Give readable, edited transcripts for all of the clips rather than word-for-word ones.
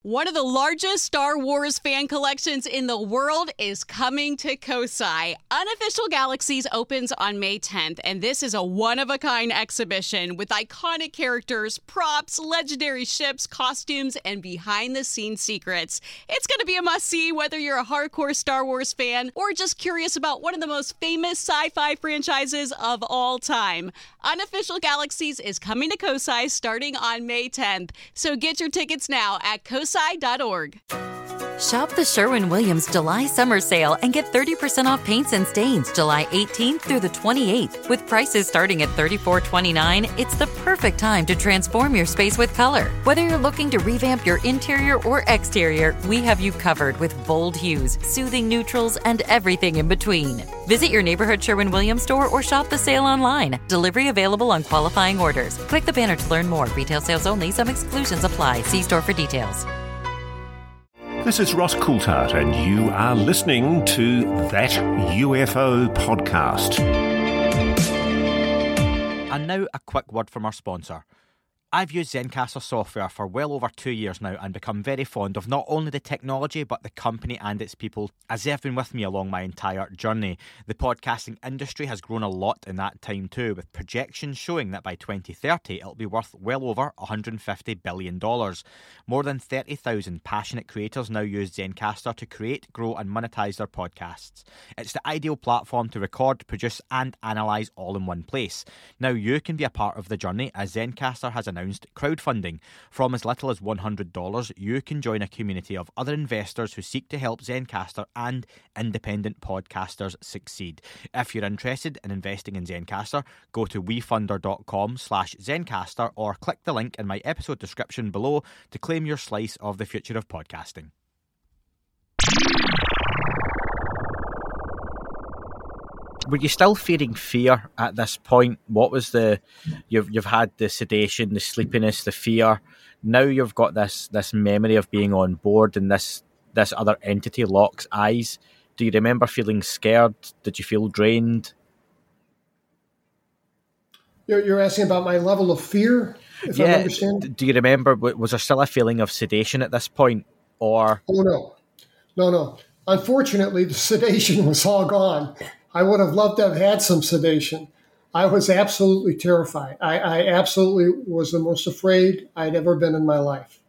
One of the largest Star Wars fan collections in the world is coming to Kosai. Unofficial Galaxies opens on May 10th, and this is a one-of-a-kind exhibition with iconic characters, props, legendary ships, costumes, and behind-the-scenes secrets. It's going to be a must-see whether you're a hardcore Star Wars fan or just curious about one of the most famous sci-fi franchises of all time. Unofficial Galaxies is coming to Kosai starting on May 10th, so get your tickets now at kosai.org. Shop the Sherwin-Williams July Summer Sale and get 30% off paints and stains July 18th through the 28th. With prices starting at $34.29, it's the perfect time to transform your space with color. Whether you're looking to revamp your interior or exterior, we have you covered with bold hues, soothing neutrals, and everything in between. Visit your neighborhood Sherwin-Williams store or shop the sale online. Delivery available on qualifying orders. Click the banner to learn more. Retail sales only. Some exclusions apply. See store for details. This is Ross Coulthart, and you are listening to That UFO Podcast. And now a quick word from our sponsor. I've used Zencastr software for well over 2 years now and become very fond of not only the technology but the company and its people, as they've been with me along my entire journey. The podcasting industry has grown a lot in that time too, with projections showing that by 2030 it'll be worth well over $150 billion. More than 30,000 passionate creators now use Zencastr to create, grow and monetize their podcasts. It's the ideal platform to record, produce and analyse all in one place. Now you can be a part of the journey, as Zencastr has announced crowdfunding. From as little as $100, you can join a community of other investors who seek to help Zencastr and independent podcasters succeed. If you're interested in investing in Zencastr, go to wefunder.com/Zencastr or click the link in my episode description below to claim your slice of the future of podcasting. Were you still feeling fear at this point? What was you've had the sedation, the sleepiness, the fear. Now you've got this memory of being on board, and this other entity locks eyes. Do you remember feeling scared? Did you feel drained? You're asking about my level of fear, if I understand? Do you remember, was there still a feeling of sedation at this point? Or Oh, no. Unfortunately, the sedation was all gone. I would have loved to have had some sedation. I was absolutely terrified. I absolutely was the most afraid I'd ever been in my life.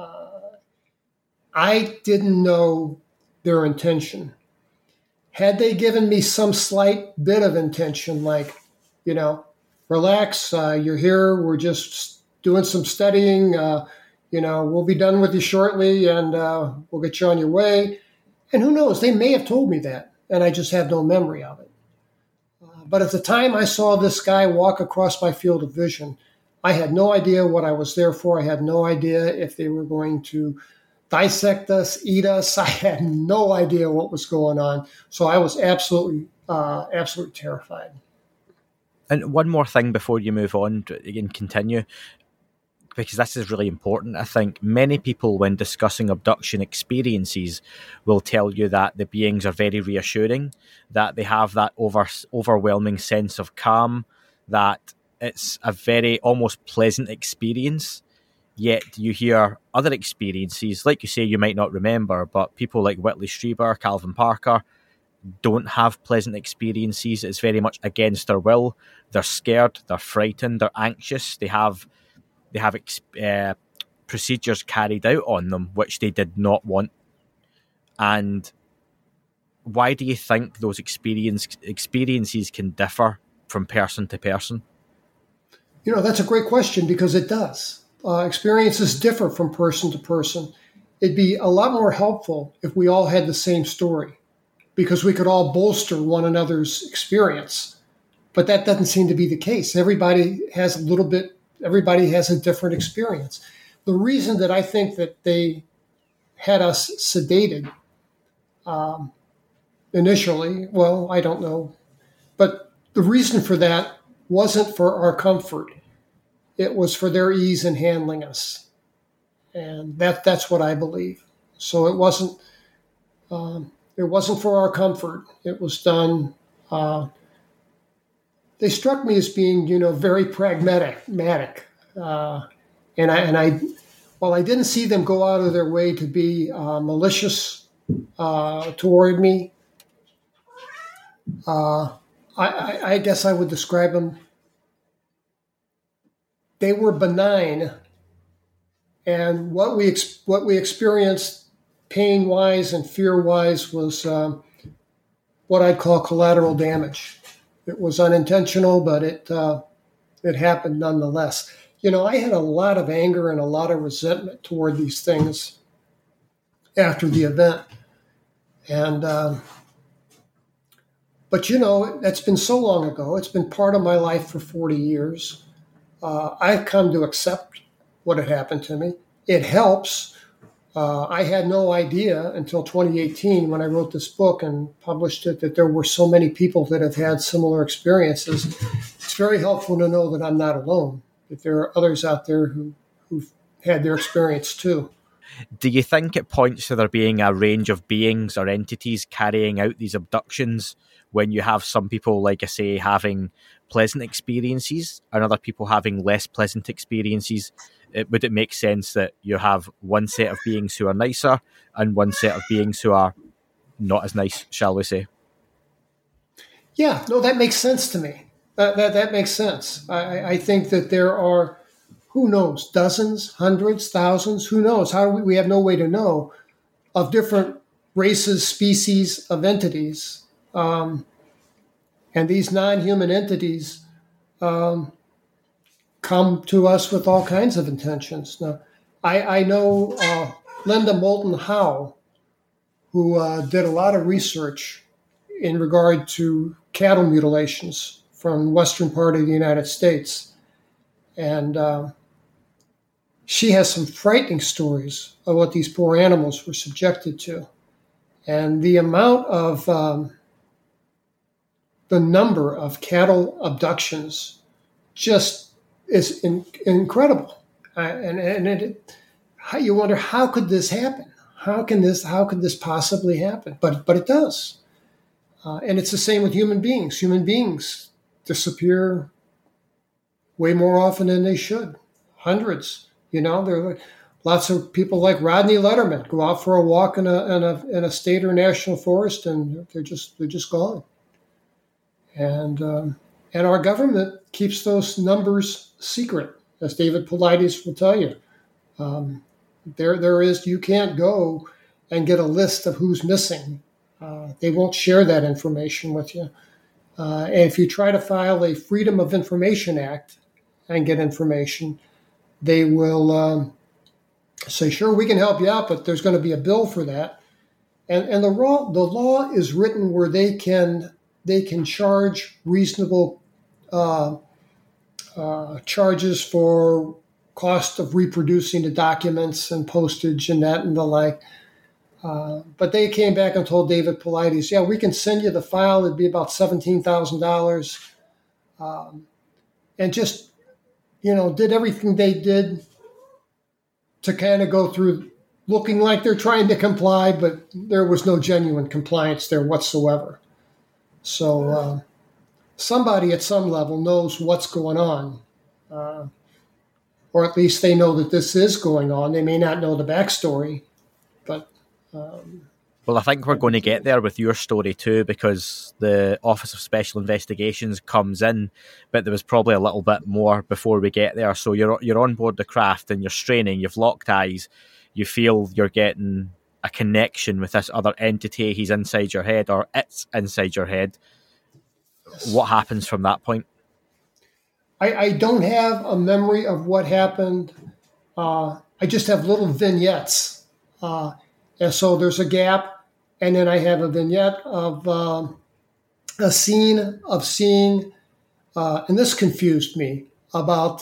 I didn't know their intention. Had they given me some slight bit of intention, like, relax, you're here, we're just doing some studying, we'll be done with you shortly and we'll get you on your way. And who knows, they may have told me that, and I just have no memory of it. But at the time I saw this guy walk across my field of vision, I had no idea what I was there for. I had no idea if they were going to dissect us, eat us. I had no idea what was going on. So I was absolutely terrified. And one more thing before you move on and continue, because this is really important. I think many people, when discussing abduction experiences, will tell you that the beings are very reassuring, that they have that overwhelming sense of calm, that it's a very almost pleasant experience. Yet you hear other experiences, like you say, you might not remember, but people like Whitley Strieber, Calvin Parker, don't have pleasant experiences. It's very much against their will. They're scared, they're frightened, they're anxious, they have procedures carried out on them which they did not want. And why do you think those experiences can differ from person to person? That's a great question, because it does. Experiences differ from person to person. It'd be a lot more helpful if we all had the same story, because we could all bolster one another's experience. But that doesn't seem to be the case. Everybody has a different experience. The reason that I think that they had us sedated initially, well, I don't know. But the reason for that wasn't for our comfort. It was for their ease in handling us. And that's what I believe. So it wasn't for our comfort. It was done. They struck me as being, very pragmatic. And I while I didn't see them go out of their way to be malicious toward me, I guess I would describe them. They were benign, and what we experienced pain-wise and fear-wise was what I'd call collateral damage. It was unintentional, but it happened nonetheless. You know, I had a lot of anger and a lot of resentment toward these things after the event, and but you know, that's been so long ago. It's been part of my life for 40 years. I've come to accept what had happened to me. It helps. I had no idea until 2018 when I wrote this book and published it that there were so many people that have had similar experiences. It's very helpful to know that I'm not alone, that there are others out there who've had their experience too. Do you think it points to there being a range of beings or entities carrying out these abductions when you have some people, like I say, having pleasant experiences and other people having less pleasant experiences? Would it make sense that you have one set of beings who are nicer and one set of beings who are not as nice, shall we say? Yeah, no, that makes sense to me. That makes sense. I think that there are, who knows, dozens, hundreds, thousands, who knows? We have no way to know, of different races, species of entities. And these non-human entities come to us with all kinds of intentions. Now, I know Linda Moulton Howe, who did a lot of research in regard to cattle mutilations from the western part of the United States. And she has some frightening stories of what these poor animals were subjected to. And the amount of, the number of cattle abductions just is incredible. You wonder, how could this happen? How could this possibly happen? But it does. And it's the same with human beings. Human beings disappear way more often than they should. Hundreds. You know, there are lots of people like Rodney Letterman go out for a walk in a state or national forest, and they're just gone. And our government keeps those numbers secret, as David Paulides will tell you. You can't go and get a list of who's missing. They won't share that information with you. And if you try to file a Freedom of Information Act and get information, they will say, sure, we can help you out, but there's going to be a bill for that. And the law is written where they can charge reasonable charges for cost of reproducing the documents and postage and that and the like. But they came back and told David Paulides, yeah, we can send you the file. It'd be about $17,000. And just, did everything they did to kind of go through looking like they're trying to comply, but there was no genuine compliance there whatsoever. So somebody at some level knows what's going on, or at least they know that this is going on. They may not know the backstory, but... Well, I think we're going to get there with your story too, because the Office of Special Investigations comes in, but there was probably a little bit more before we get there. So you're on board the craft and you're straining, you've locked eyes, you feel you're getting a connection with this other entity. He's inside your head, or it's inside your head. Yes. What happens from that point? I don't have a memory of what happened. I just have little vignettes. And so there's a gap, and then I have a vignette of a scene of seeing, and this confused me, about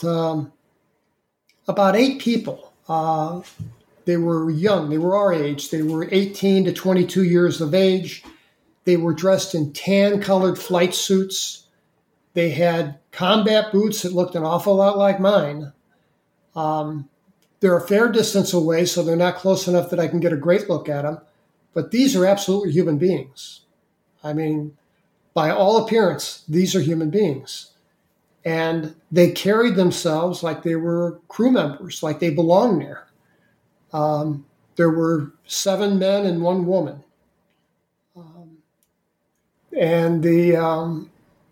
8 people. They were young. They were our age. They were 18 to 22 years of age. They were dressed in tan-colored flight suits. They had combat boots that looked an awful lot like mine. They're a fair distance away, so they're not close enough that I can get a great look at them. But these are absolutely human beings. I mean, by all appearance, these are human beings. And they carried themselves like they were crew members, like they belonged there. There were 7 men and 1 woman. And they all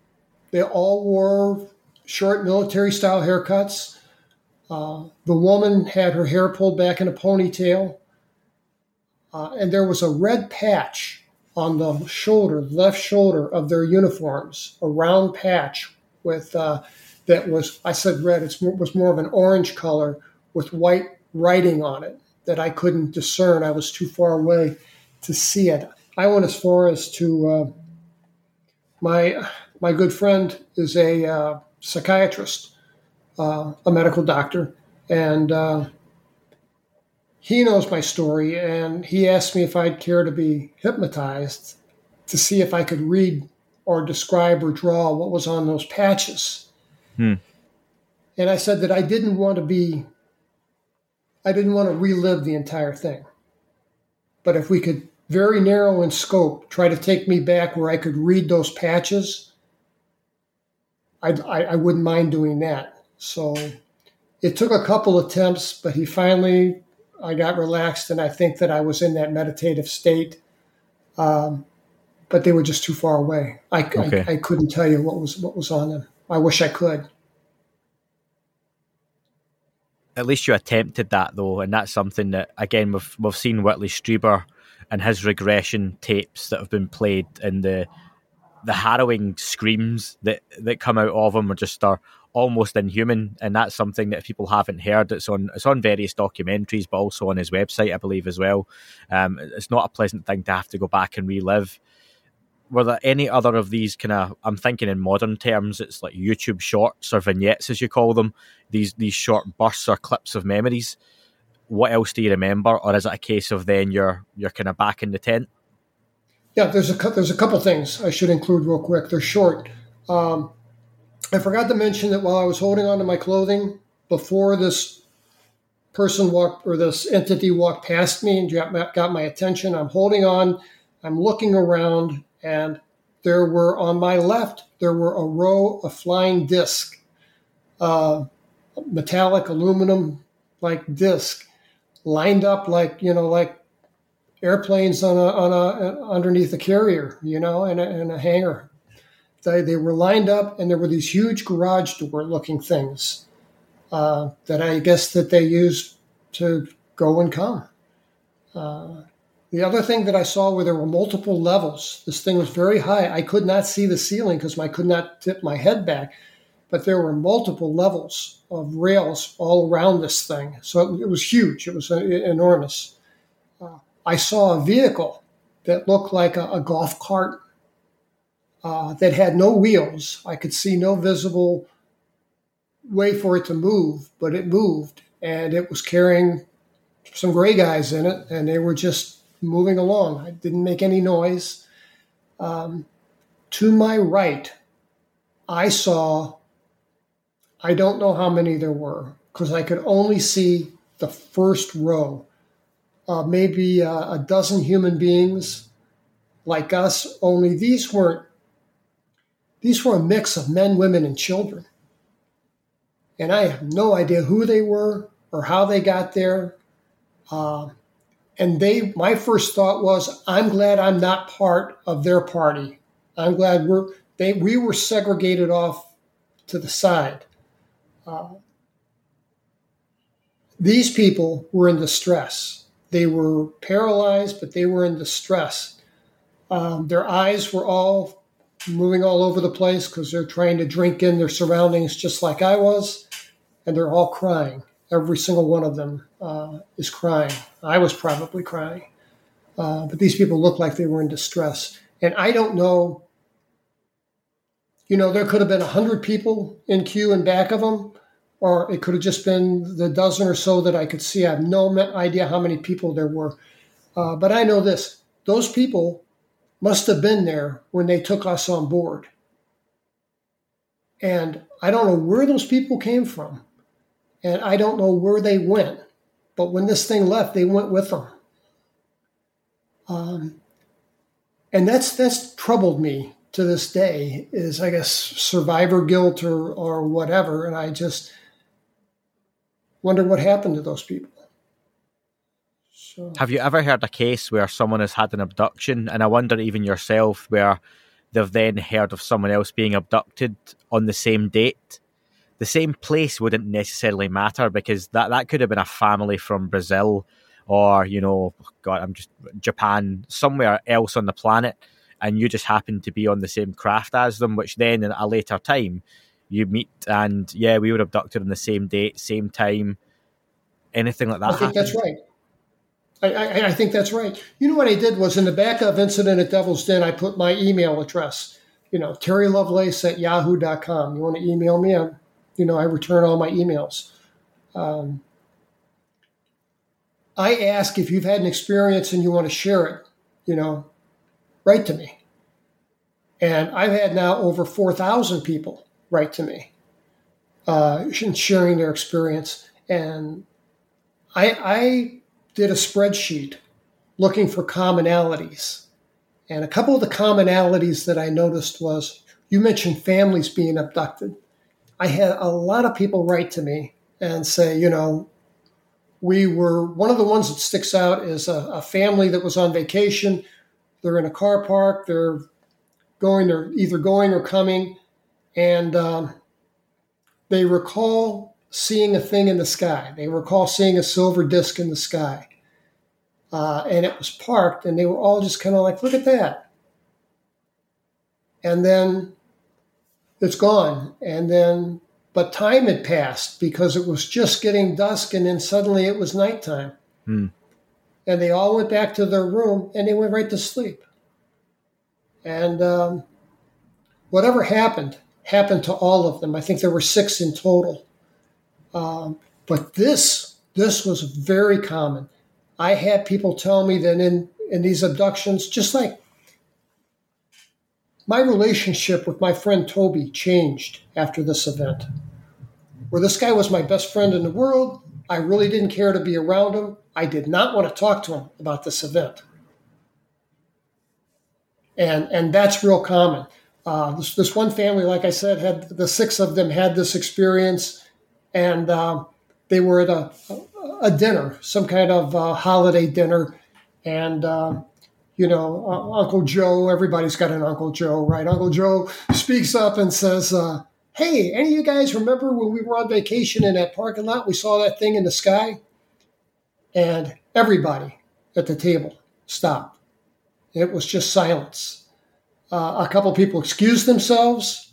wore short military-style haircuts. The woman had her hair pulled back in a ponytail. And there was a red patch on the left shoulder of their uniforms, a round patch with that was, I said red, it was more of an orange color with white writing on it that I couldn't discern. I was too far away to see it. I went as far as to, my good friend is a psychiatrist, a medical doctor, and he knows my story, and he asked me if I'd care to be hypnotized to see if I could read or describe or draw what was on those patches. And I said that I didn't want to relive the entire thing. But if we could, very narrow in scope, try to take me back where I could read those patches, I wouldn't mind doing that. So it took a couple attempts, but I got relaxed, and I think that I was in that meditative state. But they were just too far away. I couldn't tell you what was on them. I wish I could. At least you attempted that, though, and that's something that, again, we've seen Whitley Strieber and his regression tapes that have been played, and the harrowing screams that come out of him are almost inhuman, and that's something that if people haven't heard, it's on various documentaries, but also on his website, I believe, as well. It's not a pleasant thing to have to go back and relive. Were there any other of these kind of, I'm thinking in modern terms, it's like YouTube shorts or vignettes, as you call them, these short bursts or clips of memories? What else do you remember, or is it a case of then you're kind of back in the tent? Yeah, there's a couple things I should include real quick. They're short. I forgot to mention that while I was holding onto my clothing, before this person this entity walked past me and got my attention, I'm holding on, I'm looking around, and on my left, there were a row of flying disc, metallic aluminum like disc, lined up like airplanes on underneath a carrier, in a hangar. They were lined up, and there were these huge garage door looking things that I guess that they used to go and come. The other thing that I saw where there were multiple levels, this thing was very high. I could not see the ceiling because I could not tip my head back, but there were multiple levels of rails all around this thing. So it was huge. It was enormous. I saw a vehicle that looked like a golf cart that had no wheels. I could see no visible way for it to move, but it moved, and it was carrying some gray guys in it, and they were just moving along. It didn't make any noise. To my right, I saw, I don't know how many there were, because I could only see the first row. Maybe a dozen human beings like us, only these were a mix of men, women, and children. And I have no idea who they were or how they got there. And my first thought was, I'm glad I'm not part of their party. I'm glad we were segregated off to the side. These people were in distress. They were paralyzed, but they were in distress. Their eyes were all moving all over the place because they're trying to drink in their surroundings just like I was, and they're all crying. Every single one of them is crying. I was probably crying. But these people looked like they were in distress. And I don't know, there could have been 100 people in queue in back of them, or it could have just been the dozen or so that I could see. I have no idea how many people there were. But I know this. Those people must have been there when they took us on board. And I don't know where those people came from. And I don't know where they went. But when this thing left, they went with them. And that's troubled me to this day, is, I guess, survivor guilt or whatever. And I just wonder what happened to those people. So, have you ever heard a case where someone has had an abduction, and I wonder even yourself, where they've then heard of someone else being abducted on the same date? The same place wouldn't necessarily matter, because that could have been a family from Brazil or, Japan, somewhere else on the planet, and you just happen to be on the same craft as them, which then at a later time you meet and, we were abducted on the same date, same time, anything like that. I think that's right. I think that's right. You know what I did was, in the back of Incident at Devil's Den, I put my email address, terrylovelace@yahoo.com. You want to email me? I return all my emails. I ask if you've had an experience and you want to share it, write to me. And I've had now over 4,000 people write to me, sharing their experience. And I did a spreadsheet looking for commonalities. And a couple of the commonalities that I noticed was, you mentioned families being abducted. I had a lot of people write to me and say, we were, one of the ones that sticks out is a family that was on vacation. They're in a car park. They're either going or coming. And they recall seeing a thing in the sky. They recall seeing a silver disc in the sky. And it was parked, and they were all just kind of like, look at that. And then it's gone. But time had passed because it was just getting dusk, and then suddenly it was nighttime. And they all went back to their room, and they went right to sleep. And whatever happened to all of them. I think there were 6 in total. But this was very common. I had people tell me that in these abductions, just like my relationship with my friend Toby changed after this event, where this guy was my best friend in the world. I really didn't care to be around him. I did not want to talk to him about this event. And that's real common. This one family, like I said, had the 6 of them had this experience, and they were at a dinner, some kind of holiday dinner, and Uncle Joe. Everybody's got an Uncle Joe, right? Uncle Joe speaks up and says, "Hey, any of you guys remember when we were on vacation in that parking lot? We saw that thing in the sky." And everybody at the table stopped. It was just silence. A couple people excused themselves.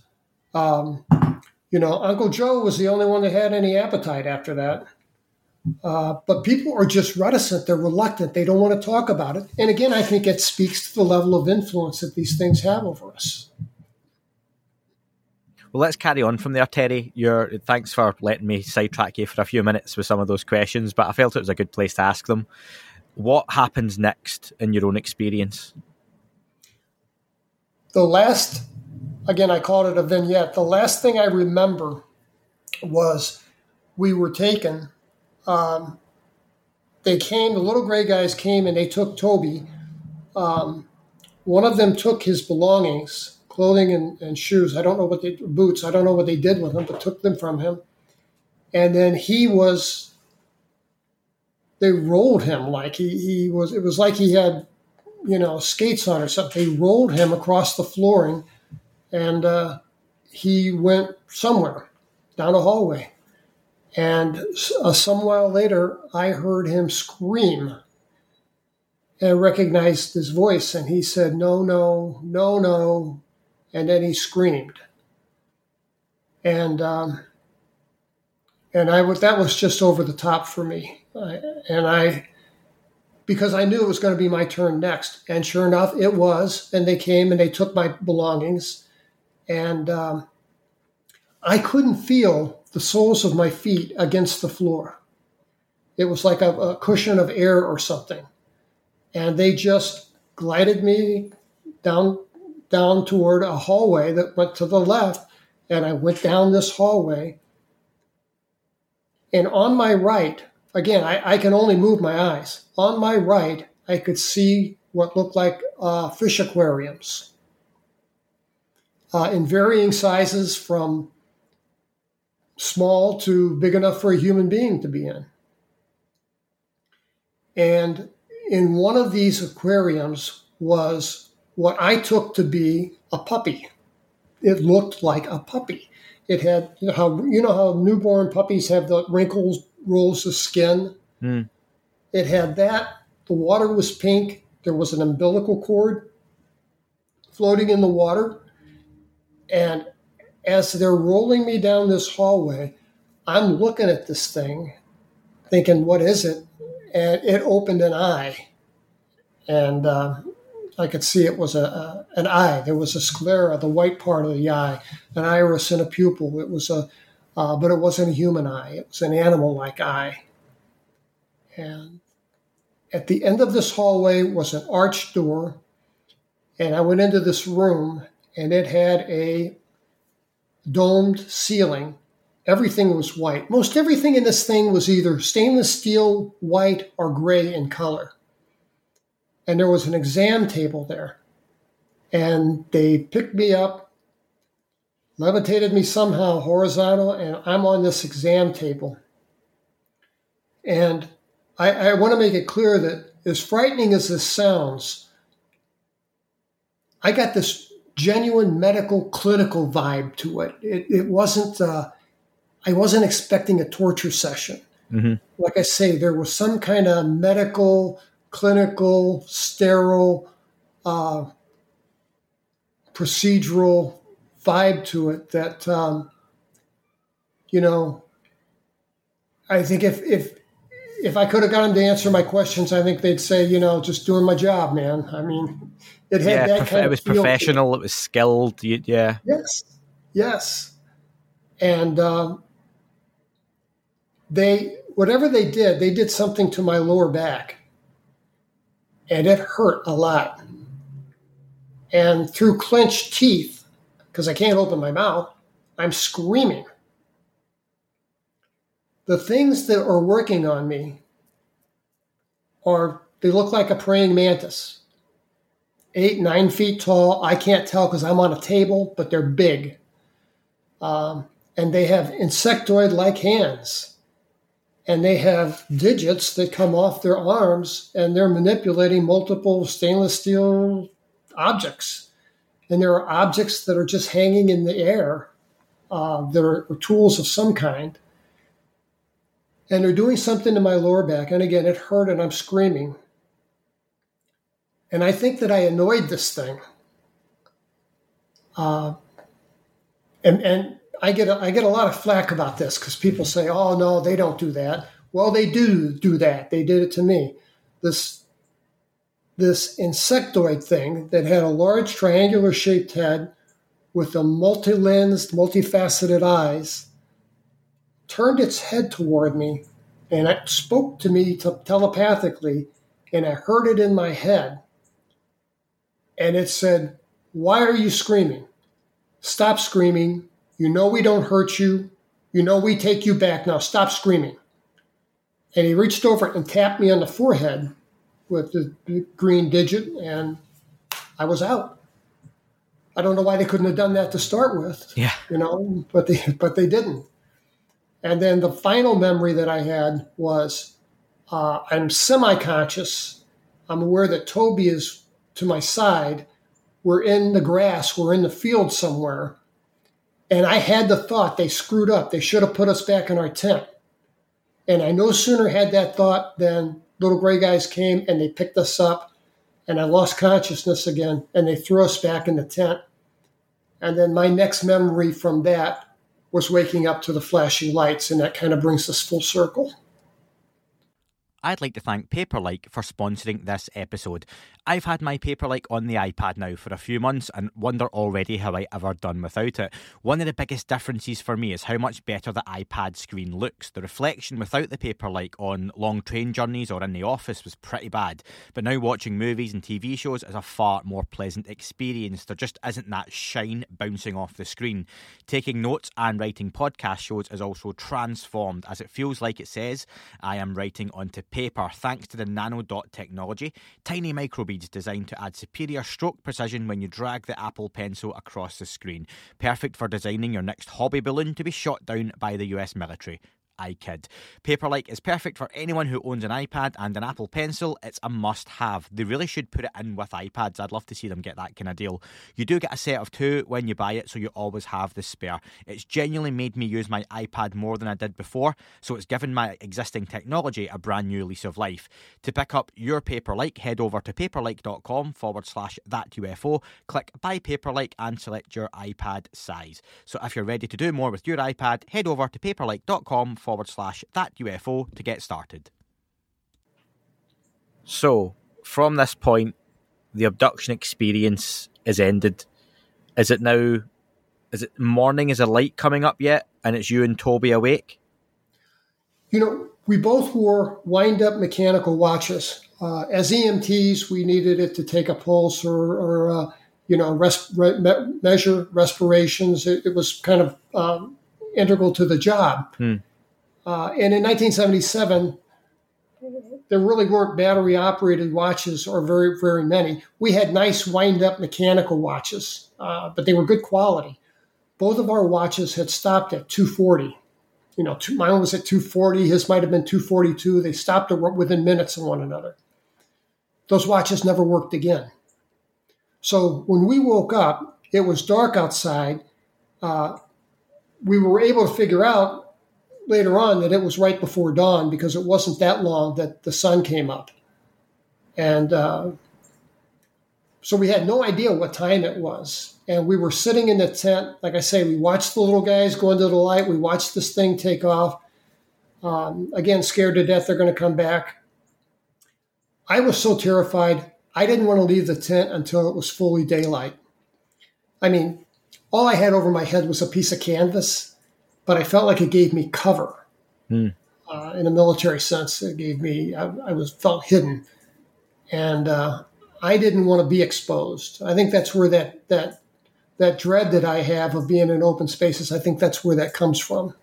Uncle Joe was the only one that had any appetite after that. But people are just reticent. They're reluctant. They don't want to talk about it. And again, I think it speaks to the level of influence that these things have over us. Well, let's carry on from there, Terry. Thanks for letting me sidetrack you for a few minutes with some of those questions, but I felt it was a good place to ask them. What happens next in your own experience? I called it a vignette. The last thing I remember was we were taken. The little gray guys came and they took Toby. One of them took his belongings, clothing and shoes. Boots. I don't know what they did with them, but took them from him. And then they rolled him like it was like he had, skates on or something. They rolled him across the flooring, and he went somewhere down a hallway. And some while later, I heard him scream and recognized his voice. And he said, "No, no, no, no." And then he screamed. And that was just over the top for me. Because I knew it was going to be my turn next. And sure enough, it was. And they came and they took my belongings. And I couldn't feel the soles of my feet against the floor. It was like a cushion of air or something. And they just glided me down toward a hallway that went to the left. And I went down this hallway. And on my right, again, I can only move my eyes. On my right, I could see what looked like fish aquariums in varying sizes, from small to big enough for a human being to be in. And in one of these aquariums was what I took to be a puppy. It looked like a puppy. It had, you know how newborn puppies have the wrinkles, rolls of skin? Mm. It had that. The water was pink. There was an umbilical cord floating in the water. And as they're rolling me down this hallway, I'm looking at this thing, thinking, what is it? And it opened an eye. And I could see it was an eye. There was a sclera, the white part of the eye, an iris and a pupil. It was but it wasn't a human eye. It was an animal-like eye. And at the end of this hallway was an arched door. And I went into this room, and it had a domed ceiling. Everything was white. Most everything in this thing was either stainless steel, white, or gray in color. And there was an exam table there. And they picked me up, levitated me somehow horizontal, and I'm on this exam table. And I want to make it clear that as frightening as this sounds, I got this genuine medical clinical vibe to it. It wasn't, I wasn't expecting a torture session. Mm-hmm. Like I say, there was some kind of medical, clinical, sterile, procedural vibe to it that, I think if I could have got them to answer my questions, I think they'd say, just doing my job, man. I mean, it had that kind of. It was professional. It was skilled. Yeah. Yes. And whatever they did something to my lower back, and it hurt a lot. And through clenched teeth, because I can't open my mouth, I'm screaming. The things that are working on me they look like a praying mantis. 8-9 feet tall. I can't tell because I'm on a table, but they're big. And they have insectoid-like hands. And they have digits that come off their arms, and they're manipulating multiple stainless steel objects. And there are objects that are just hanging in the air. That are tools of some kind. And they're doing something to my lower back. And again, it hurt and I'm screaming. And I think that I annoyed this thing. And I get a lot of flack about this because people say, oh, no, they don't do that. Well, they do that. They did it to me. This insectoid thing that had a large triangular-shaped head with a multi-lensed, multifaceted eyes turned its head toward me, and it spoke to me telepathically, and I heard it in my head. And it said, why are you screaming? Stop screaming. You know we don't hurt you. You know we take you back. Now stop screaming. And he reached over and tapped me on the forehead with the green digit, and I was out. I don't know why they couldn't have done that to start with. Yeah. But they didn't. And then the final memory that I had was I'm semi-conscious. I'm aware that Toby is to my side. We're in the grass. We're in the field somewhere. And I had the thought they screwed up. They should have put us back in our tent. And I no sooner had that thought than little gray guys came and they picked us up. And I lost consciousness again. And they threw us back in the tent. And then my next memory from that was waking up to the flashing lights, and that kind of brings us full circle. I'd like to thank Paperlike for sponsoring this episode. I've had my Paperlike on the iPad now for a few months and wonder already how I ever done without it. One of the biggest differences for me is how much better the iPad screen looks. The reflection without the Paperlike on long train journeys or in the office was pretty bad, but now watching movies and TV shows is a far more pleasant experience. There just isn't that shine bouncing off the screen. Taking notes and writing podcast shows is also transformed, as it feels like it says, I am writing onto paper thanks to the NanoDot technology, tiny microbeads designed to add superior stroke precision when you drag the Apple Pencil across the screen. Perfect for designing your next hobby balloon to be shot down by the US military. iKid. Paperlike is perfect for anyone who owns an iPad and an Apple Pencil. It's a must-have. They really should put it in with iPads. I'd love to see them get that kind of deal. You do get a set of 2 when you buy it, so you always have the spare. It's genuinely made me use my iPad more than I did before, so it's given my existing technology a brand new lease of life. To pick up your Paperlike, head over to paperlike.com/thatufo, click Buy Paperlike and select your iPad size. So if you're ready to do more with your iPad, head over to paperlike.com/thatufo to get started. So, from this point, the abduction experience is ended. Is it morning? Is a light coming up yet? And it's you and Toby awake? We both wore wind-up mechanical watches. As EMTs, we needed it to take a pulse or measure respirations. It was kind of integral to the job. And in 1977, there really weren't battery-operated watches, or very, very many. We had nice wind-up mechanical watches, but they were good quality. Both of our watches had stopped at 240. Mine was at 240. His might have been 242. They stopped within minutes of one another. Those watches never worked again. So when we woke up, it was dark outside. We were able to figure out later on that it was right before dawn, because it wasn't that long that the sun came up. And so we had no idea what time it was. And we were sitting in the tent. Like I say, we watched the little guys go into the light. We watched this thing take off. Again, scared to death they're going to come back. I was so terrified, I didn't want to leave the tent until it was fully daylight. I mean, all I had over my head was a piece of canvas, but I felt like it gave me cover. In a military sense, it gave me, I felt hidden. And I didn't want to be exposed. I think that's where that dread that I have of being in open spaces, I think that's where that comes from.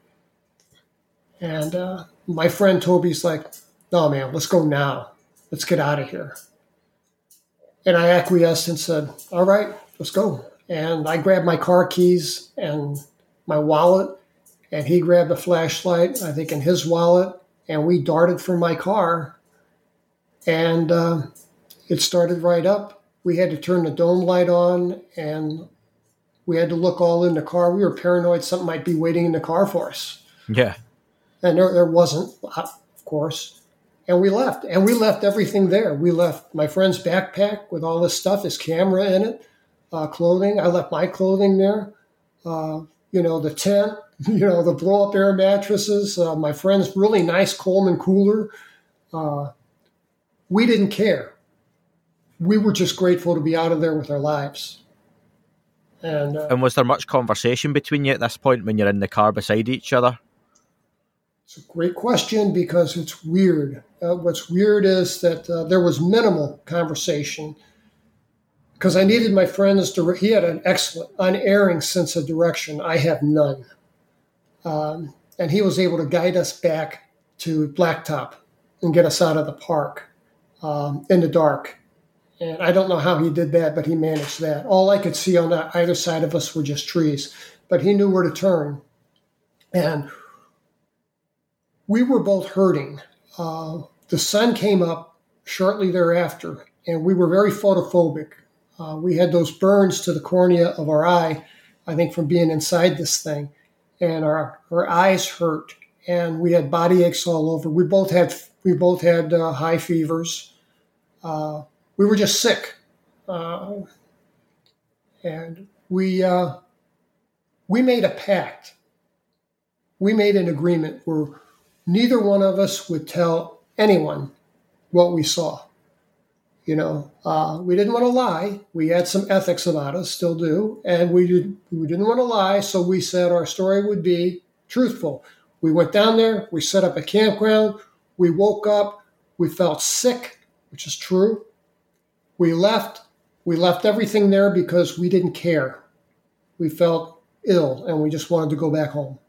And my friend Toby's like, no, man, let's go now. Let's get out of here. And I acquiesced and said, all right, let's go. And I grabbed my car keys and my wallet, and he grabbed a flashlight, I think, in his wallet, and we darted from my car. And it started right up. We had to turn the dome light on, and we had to look all in the car. We were paranoid something might be waiting in the car for us. Yeah. And there wasn't, of course. And we left. And we left everything there. We left my friend's backpack with all this stuff, his camera in it, clothing. I left my clothing there. The tent, the blow-up air mattresses, my friend's really nice Coleman cooler. We didn't care. We were just grateful to be out of there with our lives. And was there much conversation between you at this point when you're in the car beside each other? It's a great question, because it's weird. What's weird is that there was minimal conversation, because I needed my friend's he had an excellent, unerring sense of direction. I have none. And he was able to guide us back to Blacktop and get us out of the park in the dark. And I don't know how he did that, but he managed that. All I could see on either side of us were just trees, but he knew where to turn. And we were both hurting. The sun came up shortly thereafter, and we were very photophobic. We had those burns to the cornea of our eye, I think, from being inside this thing. And our eyes hurt, and we had body aches all over. We both had high fevers. We were just sick. And we made a pact. We made an agreement where neither one of us would tell anyone what we saw. We didn't want to lie. We had some ethics about us, still do, and we didn't want to lie, so we said our story would be truthful. We went down there, we set up a campground, we woke up, we felt sick, which is true. We left everything there because we didn't care. We felt ill, and we just wanted to go back home.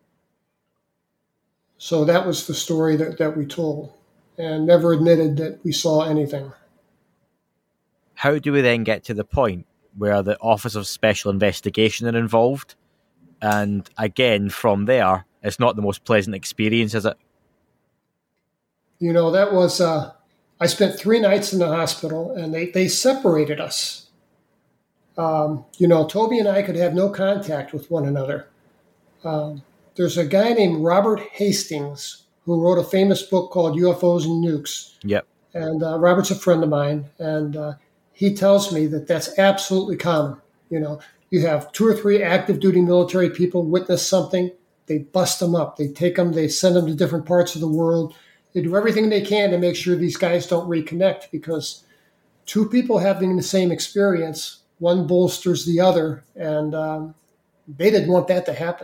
So that was the story that we told, and never admitted that we saw anything. How do we then get to the point where the Office of Special Investigation are involved? And again, from there, it's not the most pleasant experience, is it? You know, that was, I spent 3 nights in the hospital, and they separated us. You know, Toby and I could have no contact with one another. There's a guy named Robert Hastings who wrote a famous book called UFOs and Nukes. Yep. And Robert's a friend of mine, and he tells me that that's absolutely common. You know, you have 2 or 3 active duty military people witness something, they bust them up, they take them, they send them to different parts of the world. They do everything they can to make sure these guys don't reconnect, because 2 people having the same experience, one bolsters the other, and they didn't want that to happen.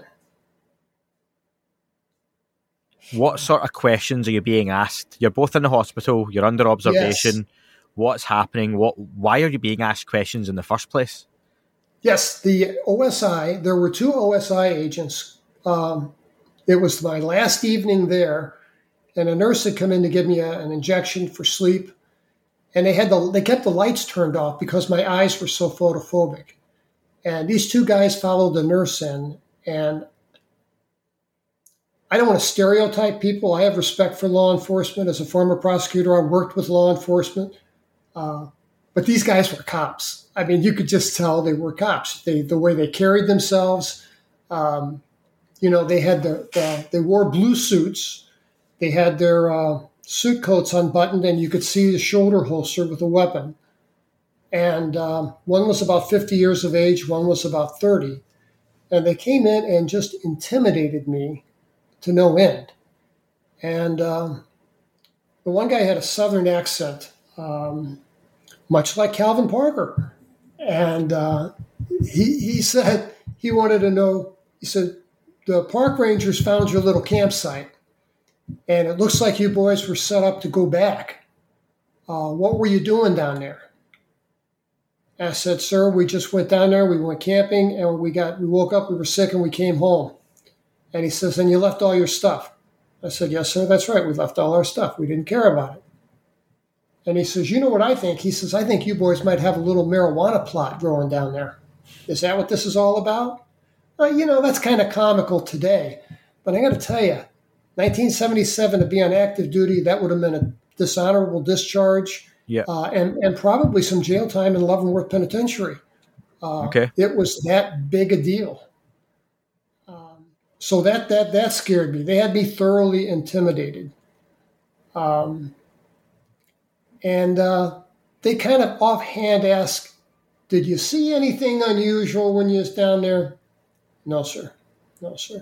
What sort of questions are you being asked? You're both in the hospital, you're under observation. Yes. What's happening? Why are you being asked questions in the first place? Yes, the OSI, there were 2 OSI agents. It was my last evening there, and a nurse had come in to give me an injection for sleep, and they kept the lights turned off because my eyes were so photophobic. And these 2 guys followed the nurse in, and I don't want to stereotype people. I have respect for law enforcement. As a former prosecutor, I worked with law enforcement. But these guys were cops. I mean, you could just tell they were cops. The way they carried themselves, you know, they had they wore blue suits. They had their suit coats unbuttoned, and you could see the shoulder holster with a weapon. And one was about 50 years of age, one was about 30. And they came in and just intimidated me to no end. And the one guy had a Southern accent, much like Calvin Parker. And he said he wanted to know, he said, the park rangers found your little campsite, and it looks like you boys were set up to go back. What were you doing down there? And I said, sir, we just went down there, we went camping, and we woke up, we were sick, and we came home. And he says, and you left all your stuff. I said, yes, sir, that's right. We left all our stuff. We didn't care about it. And he says, you know what I think? He says, I think you boys might have a little marijuana plot growing down there. Is that what this is all about? You know, that's kind of comical today. But I got to tell you, 1977 to be on active duty, that would have been a dishonorable discharge. Yeah. And probably some jail time in Leavenworth Penitentiary. Okay. It was that big a deal. So that scared me. They had me thoroughly intimidated. And they kind of offhand asked, did you see anything unusual when you was down there? No, sir. No, sir.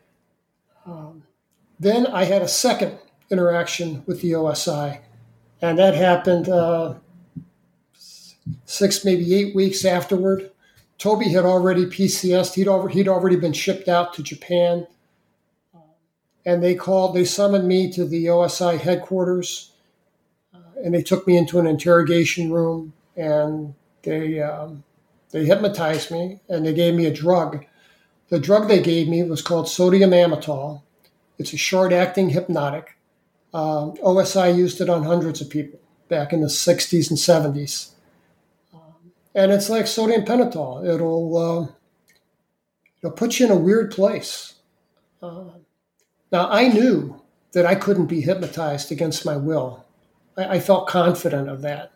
Then I had a second interaction with the OSI, and that happened 6, maybe 8 weeks afterward. Toby had already PCS'd. He'd already been shipped out to Japan. And they summoned me to the OSI headquarters, and they took me into an interrogation room, and they hypnotized me, and they gave me a drug. The drug they gave me was called sodium amytal. It's a short-acting hypnotic. OSI used it on hundreds of people back in the 60s and 70s. And it's like sodium pentothal. It'll put you in a weird place. Now, I knew that I couldn't be hypnotized against my will. I felt confident of that.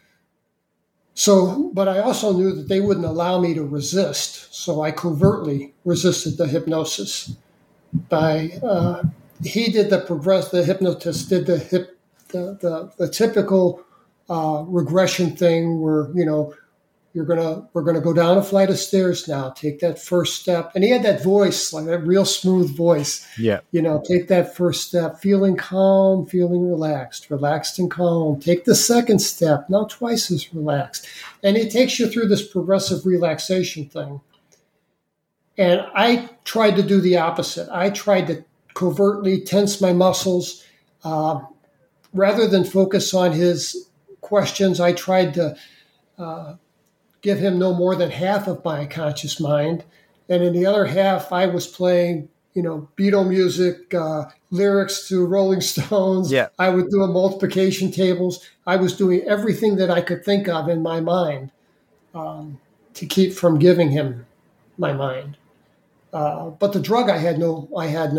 So, but I also knew that they wouldn't allow me to resist. So I covertly resisted the hypnosis. The hypnotist did the typical regression thing where, you know, we're gonna go down a flight of stairs now. Take that first step, and he had that voice, like that real smooth voice. Yeah, you know, take that first step, feeling calm, feeling relaxed and calm. Take the second step, now twice as relaxed, and he takes you through this progressive relaxation thing. And I tried to do the opposite. I tried to covertly tense my muscles, rather than focus on his questions. I tried to give him no more than half of my conscious mind. And in the other half, I was playing, you know, Beatle music, lyrics to Rolling Stones. Yeah. I would do multiplication tables. I was doing everything that I could think of in my mind to keep from giving him my mind. But the drug I had no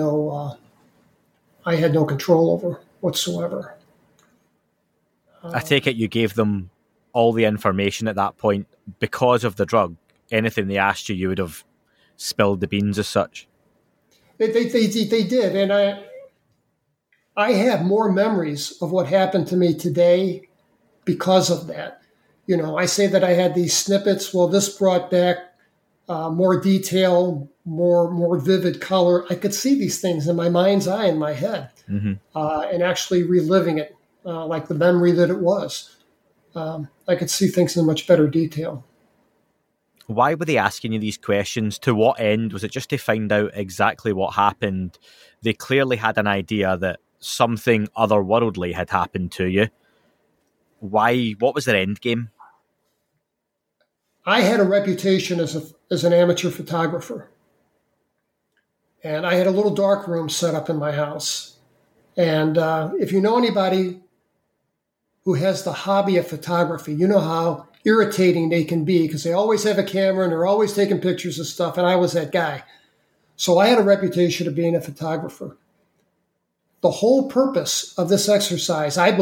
control over whatsoever. I take it you gave them all the information at that point because of the drug. Anything they asked you, you would have spilled the beans as such. They did, and I have more memories of what happened to me today because of that. You know, I say that I had these snippets. Well, this brought back more detail, more vivid color. I could see these things in my mind's eye, in my head, and actually reliving it like the memory that it was. I could see things in much better detail. Why were they asking you these questions? To what end? Was it just to find out exactly what happened? They clearly had an idea that something otherworldly had happened to you. Why? What was their end game? I had a reputation as an amateur photographer. And I had a little dark room set up in my house. And if you know anybody who has the hobby of photography, you know how irritating they can be because they always have a camera and they're always taking pictures of stuff. And I was that guy. So I had a reputation of being a photographer. The whole purpose of this exercise, I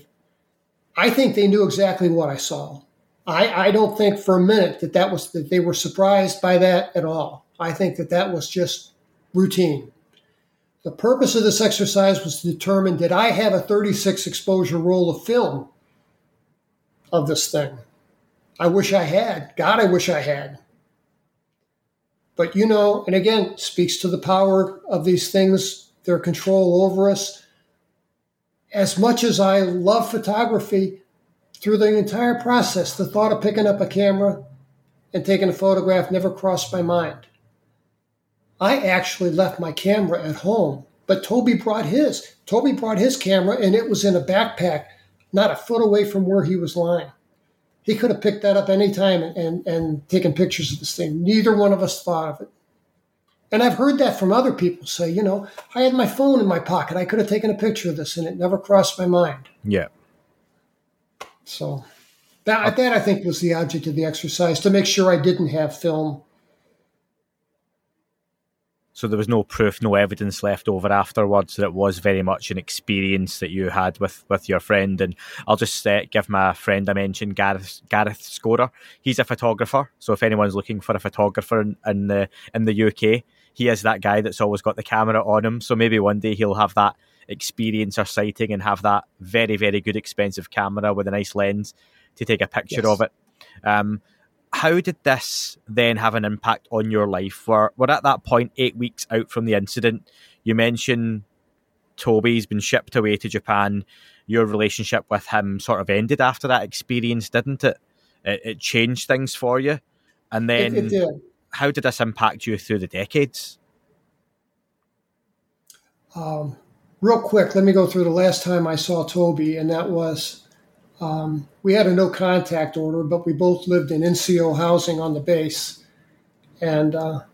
think they knew exactly what I saw. I don't think for a minute that they were surprised by that at all. I think that was just routine. The purpose of this exercise was to determine, did I have a 36 exposure roll of film of this thing? I wish I had. God, I wish I had. But, you know, and again, speaks to the power of these things, their control over us. As much as I love photography, through the entire process, the thought of picking up a camera and taking a photograph never crossed my mind. I actually left my camera at home, but Toby brought his. Toby brought his camera, and it was in a backpack, not a foot away from where he was lying. He could have picked that up anytime and taken pictures of this thing. Neither one of us thought of it. And I've heard that from other people say, you know, I had my phone in my pocket. I could have taken a picture of this, and it never crossed my mind. Yeah. So that I think was the object of the exercise, to make sure I didn't have film. So there was no proof, no evidence left over afterwards. That it was very much an experience that you had with your friend. And I'll just give my friend I mentioned, Gareth Scorer. He's a photographer. So if anyone's looking for a photographer in the UK, he is that guy that's always got the camera on him. So maybe one day he'll have that experience or sighting and have that very, very good expensive camera with a nice lens to take a picture of it. How did this then have an impact on your life? We're at that point 8 weeks out from the incident. You mentioned Toby's been shipped away to Japan. Your relationship with him sort of ended after that experience, didn't it? It changed things for you. And then it did. How did this impact you through the decades? Real quick, let me go through the last time I saw Toby, and that was, we had a no contact order, but we both lived in NCO housing on the base. And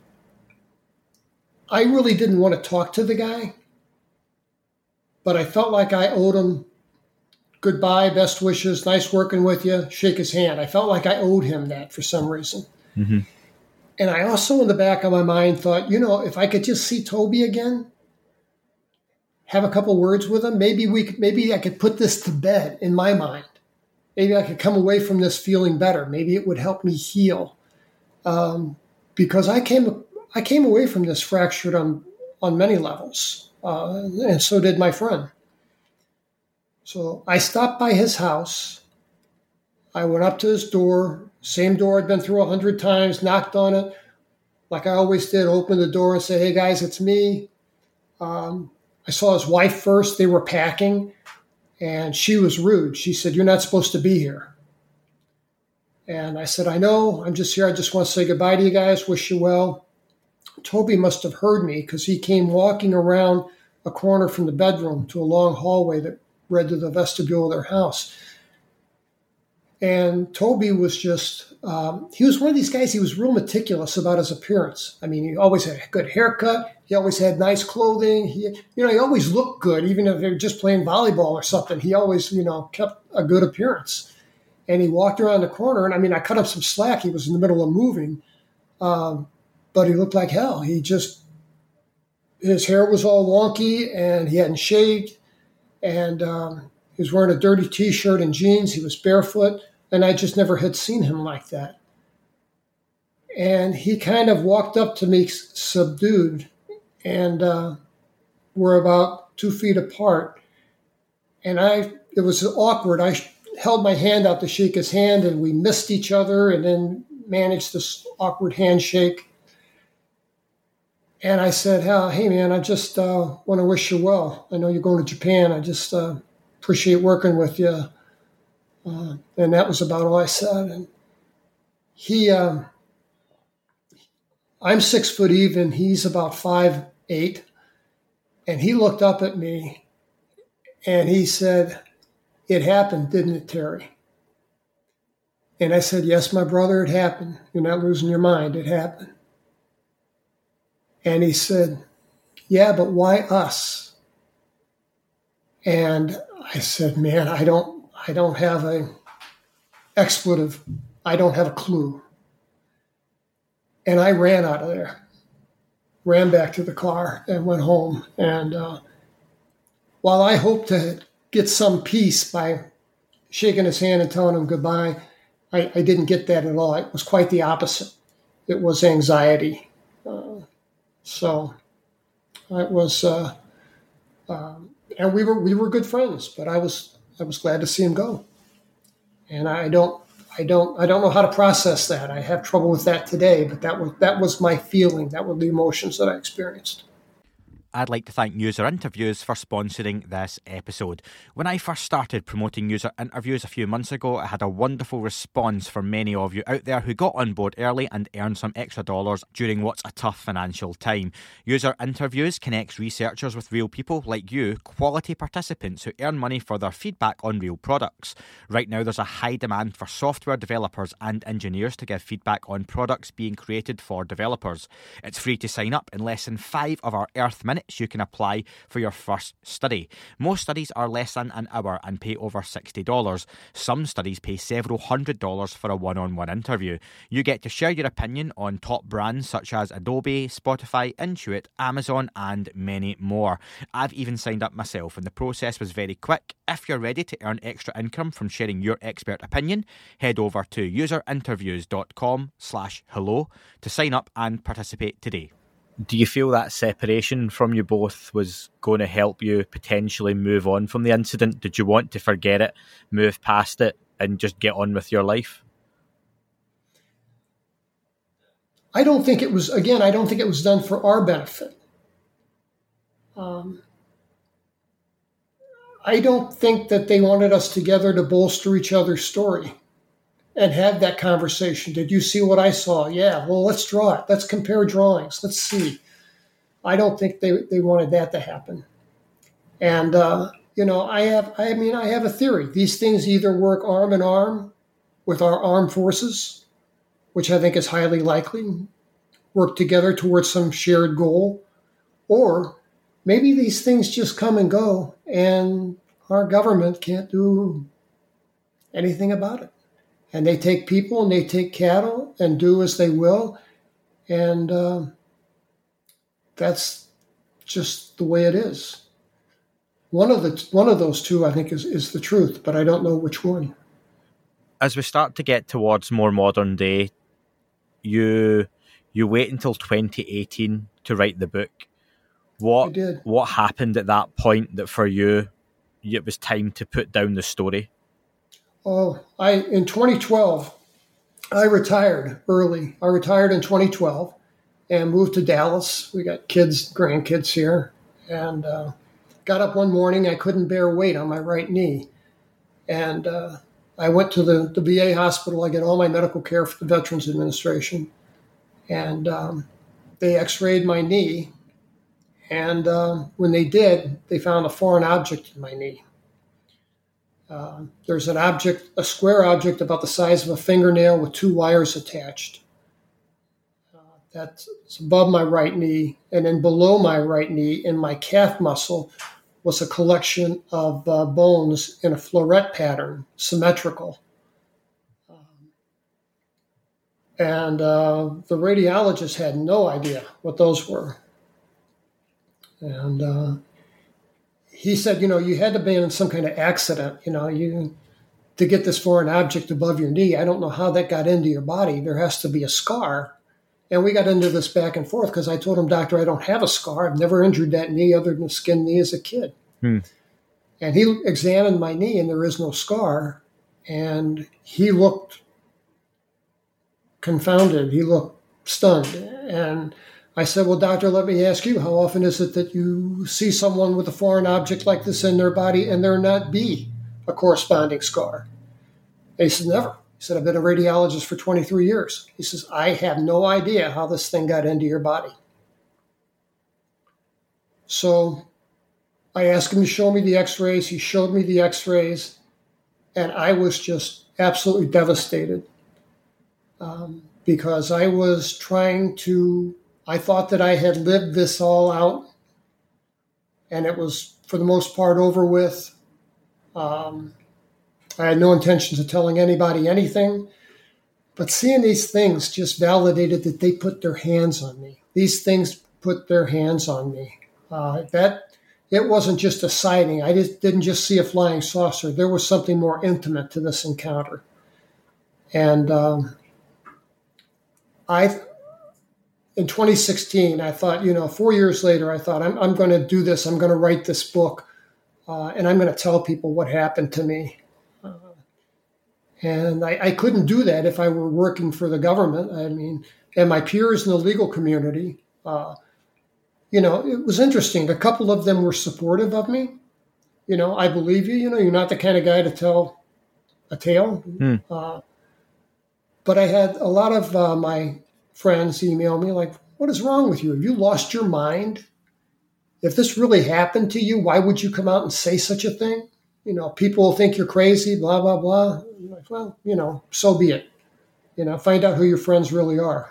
I really didn't want to talk to the guy, but I felt like I owed him goodbye, best wishes, nice working with you, shake his hand. I felt like I owed him that for some reason. Mm-hmm. And I also, in the back of my mind, thought, you know, if I could just see Toby again, have a couple words with him, maybe I could put this to bed in my mind. Maybe I could come away from this feeling better. Maybe it would help me heal. Because I came away from this fractured on many levels, and so did my friend. So I stopped by his house. I went up to his door, same door I'd been through 100 times, knocked on it, like I always did, opened the door and said, "Hey guys, it's me." I saw his wife first. They were packing, and she was rude. She said, "You're not supposed to be here." And I said, "I know, I'm just here. I just want to say goodbye to you guys, wish you well." Toby must have heard me because he came walking around a corner from the bedroom to a long hallway that led to the vestibule of their house. And Toby was just, he was one of these guys, he was real meticulous about his appearance. I mean, he always had a good haircut. He always had nice clothing. He always looked good, even if they were just playing volleyball or something. He always, kept a good appearance. And he walked around the corner, and I mean, I cut him some slack. He was in the middle of moving. but he looked like hell. His hair was all wonky, and he hadn't shaved, and he was wearing a dirty T-shirt and jeans. He was barefoot, and I just never had seen him like that. And he kind of walked up to me subdued, and we're about 2 feet apart. And it was awkward. I held my hand out to shake his hand, and we missed each other and then managed this awkward handshake. And I said, hey, man, I just want to wish you well. I know you're going to Japan. I just appreciate working with you. And that was about all I said. And I'm 6 foot even. He's about 5'8". And he looked up at me and he said, "It happened, didn't it, Terry?" And I said, "Yes, my brother, it happened. You're not losing your mind. It happened." And he said, "Yeah, but why us?" And I said, "Man, I don't have a expletive. I don't have a clue." And I ran out of there, ran back to the car and went home. And while I hoped to get some peace by shaking his hand and telling him goodbye, I didn't get that at all. It was quite the opposite. It was anxiety. So it was, and we were good friends. But I was glad to see him go, and I don't know how to process that. I have trouble with that today. But that was my feeling. That were the emotions that I experienced. I'd like to thank User Interviews for sponsoring this episode. When I first started promoting User Interviews a few months ago, I had a wonderful response from many of you out there who got on board early and earned some extra dollars during what's a tough financial time. User Interviews connects researchers with real people like you, quality participants who earn money for their feedback on real products. Right now, there's a high demand for software developers and engineers to give feedback on products being created for developers. It's free to sign up. In less than 5 of our Earth Minutes, you can apply for your first study. Most studies are less than an hour and pay over $60. Some studies pay several $100s for a one-on-one interview. You get to share your opinion on top brands such as Adobe, Spotify, Intuit, Amazon, and many more. I've even signed up myself, and the process was very quick. If you're ready to earn extra income from sharing your expert opinion, head over to userinterviews.com/hello to sign up and participate today. Do you feel that separation from you both was going to help you potentially move on from the incident? Did you want to forget it, move past it, and just get on with your life? I don't think it was done for our benefit. I don't think that they wanted us together to bolster each other's story and have that conversation. Did you see what I saw? Yeah, well, let's draw it. Let's compare drawings. Let's see. I don't think they wanted that to happen. And, I have a theory. These things either work arm in arm with our armed forces, which I think is highly likely, work together towards some shared goal, or maybe these things just come and go and our government can't do anything about it. And they take people and they take cattle and do as they will. And that's just the way it is. One of those two, I think, is the truth, but I don't know which one. As we start to get towards more modern day, you wait until 2018 to write the book. What happened at that point that for you, it was time to put down the story? In 2012, I retired early. I retired in 2012 and moved to Dallas. We got grandkids here, and got up one morning. I couldn't bear weight on my right knee, and I went to the VA hospital. I get all my medical care for the Veterans Administration, and they x-rayed my knee, and when they did, they found a foreign object in my knee. There's a square object about the size of a fingernail with 2 wires attached. That's above my right knee. And then below my right knee, in my calf muscle, was a collection of bones in a floret pattern, symmetrical. And the radiologist had no idea what those were. And he said, you had to be in some kind of accident, to get this foreign object above your knee. I don't know how that got into your body. There has to be a scar. And we got into this back and forth because I told him, doctor, I don't have a scar. I've never injured that knee other than a skinned knee as a kid. And he examined my knee, and there is no scar. And he looked confounded. He looked stunned. And I said, well, doctor, let me ask you, how often is it that you see someone with a foreign object like this in their body and there not be a corresponding scar? And he said, never. He said, I've been a radiologist for 23 years. He says, I have no idea how this thing got into your body. So I asked him to show me the x-rays. He showed me the x-rays, and I was just absolutely devastated because I was I thought that I had lived this all out, and it was, for the most part, over with. I had no intentions of telling anybody anything, but seeing these things just validated that they put their hands on me. These things put their hands on me. It wasn't just a sighting. I didn't just see a flying saucer. There was something more intimate to this encounter. And in 2016, I thought, 4 years later, I thought, I'm going to do this. I'm going to write this book, and I'm going to tell people what happened to me. And I couldn't do that if I were working for the government. I mean, and my peers in the legal community, it was interesting. A couple of them were supportive of me. I believe you. You're not the kind of guy to tell a tale. But I had a lot of my friends email me like, what is wrong with you? Have you lost your mind? If this really happened to you, why would you come out and say such a thing? People will think you're crazy, blah, blah, blah. I'm like, well, so be it. Find out who your friends really are.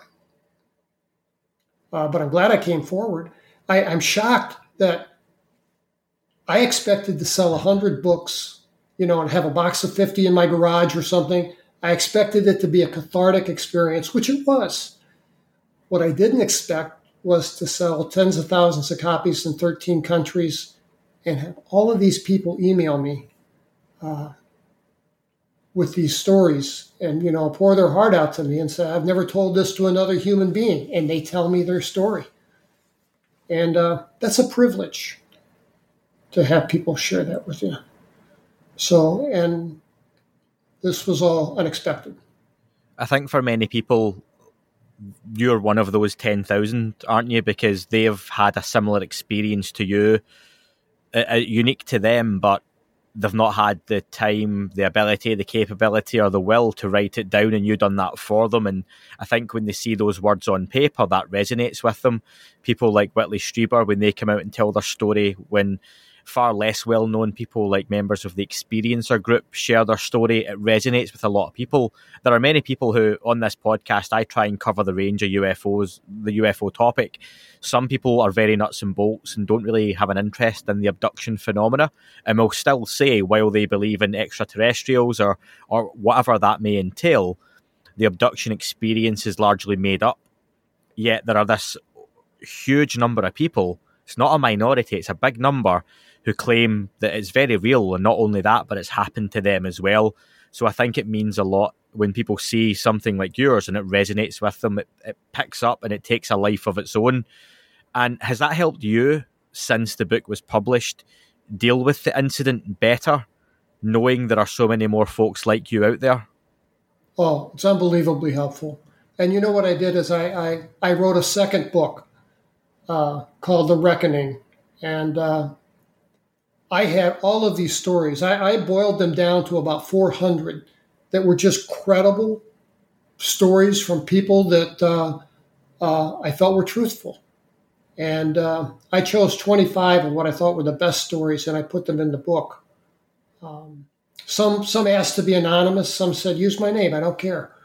But I'm glad I came forward. I'm shocked that I expected to sell 100 books, and have a box of 50 in my garage or something. I expected it to be a cathartic experience, which it was. What I didn't expect was to sell tens of thousands of copies in 13 countries and have all of these people email me with these stories and, pour their heart out to me and say, I've never told this to another human being. And they tell me their story. And that's a privilege to have people share that with you. So, and this was all unexpected. I think for many people, you're one of those 10,000, aren't you? Because they've had a similar experience to you, unique to them, but they've not had the time, the ability, the capability, or the will to write it down, and you've done that for them. And I think when they see those words on paper, that resonates with them. People like Whitley Strieber, when they come out and tell their story, when far less well-known people like members of the Experiencer group share their story, it resonates with a lot of people. There are many people who, on this podcast, I try and cover the range of UFOs, the UFO topic. Some people are very nuts and bolts and don't really have an interest in the abduction phenomena, and will still say, while they believe in extraterrestrials or whatever that may entail, the abduction experience is largely made up. Yet there are this huge number of people, it's not a minority, it's a big number, who claim that it's very real, and not only that, but it's happened to them as well. So I think it means a lot when people see something like yours and it resonates with them, it picks up and it takes a life of its own. And has that helped you, since the book was published, deal with the incident better, knowing there are so many more folks like you out there? Oh, it's unbelievably helpful. And you know what I did is I wrote a second book called The Reckoning. And I had all of these stories. I boiled them down to about 400 that were just credible stories from people that I felt were truthful. And I chose 25 of what I thought were the best stories, and I put them in the book. Some asked to be anonymous. Some said, use my name. I don't care.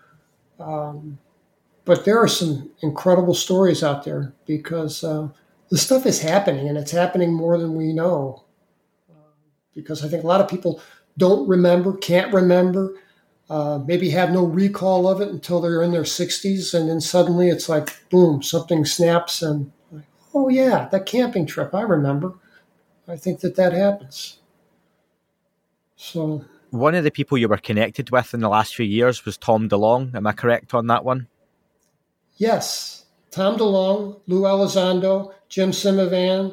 But there are some incredible stories out there because this stuff is happening, and it's happening more than we know. Because I think a lot of people don't remember, can't remember. maybe have no recall of it until they're in their 60s, and then suddenly it's like, boom, something snaps, and like, oh yeah, that camping trip, I remember. I think that happens. So one of the people you were connected with in the last few years was Tom DeLonge. Am I correct on that one? Yes, Tom DeLonge, Lou Elizondo, Jim Simivan,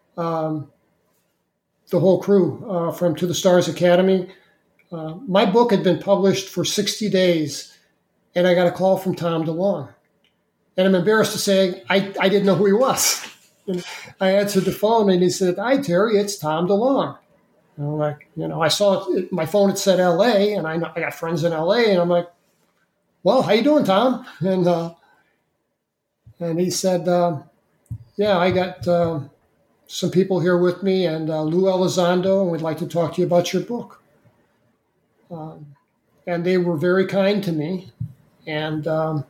the whole crew from To the Stars Academy. My book had been published for 60 days, and I got a call from Tom DeLonge. And I'm embarrassed to say I didn't know who he was. And I answered the phone, and he said, "Hi, Terry, it's Tom DeLonge." And I'm like, I saw it, my phone had said L.A., and I got friends in L.A., and I'm like, "Well, how you doing, Tom?" And he said, "Yeah, I got some people here with me, and Lou Elizondo, and we'd like to talk to you about your book." And they were very kind to me. And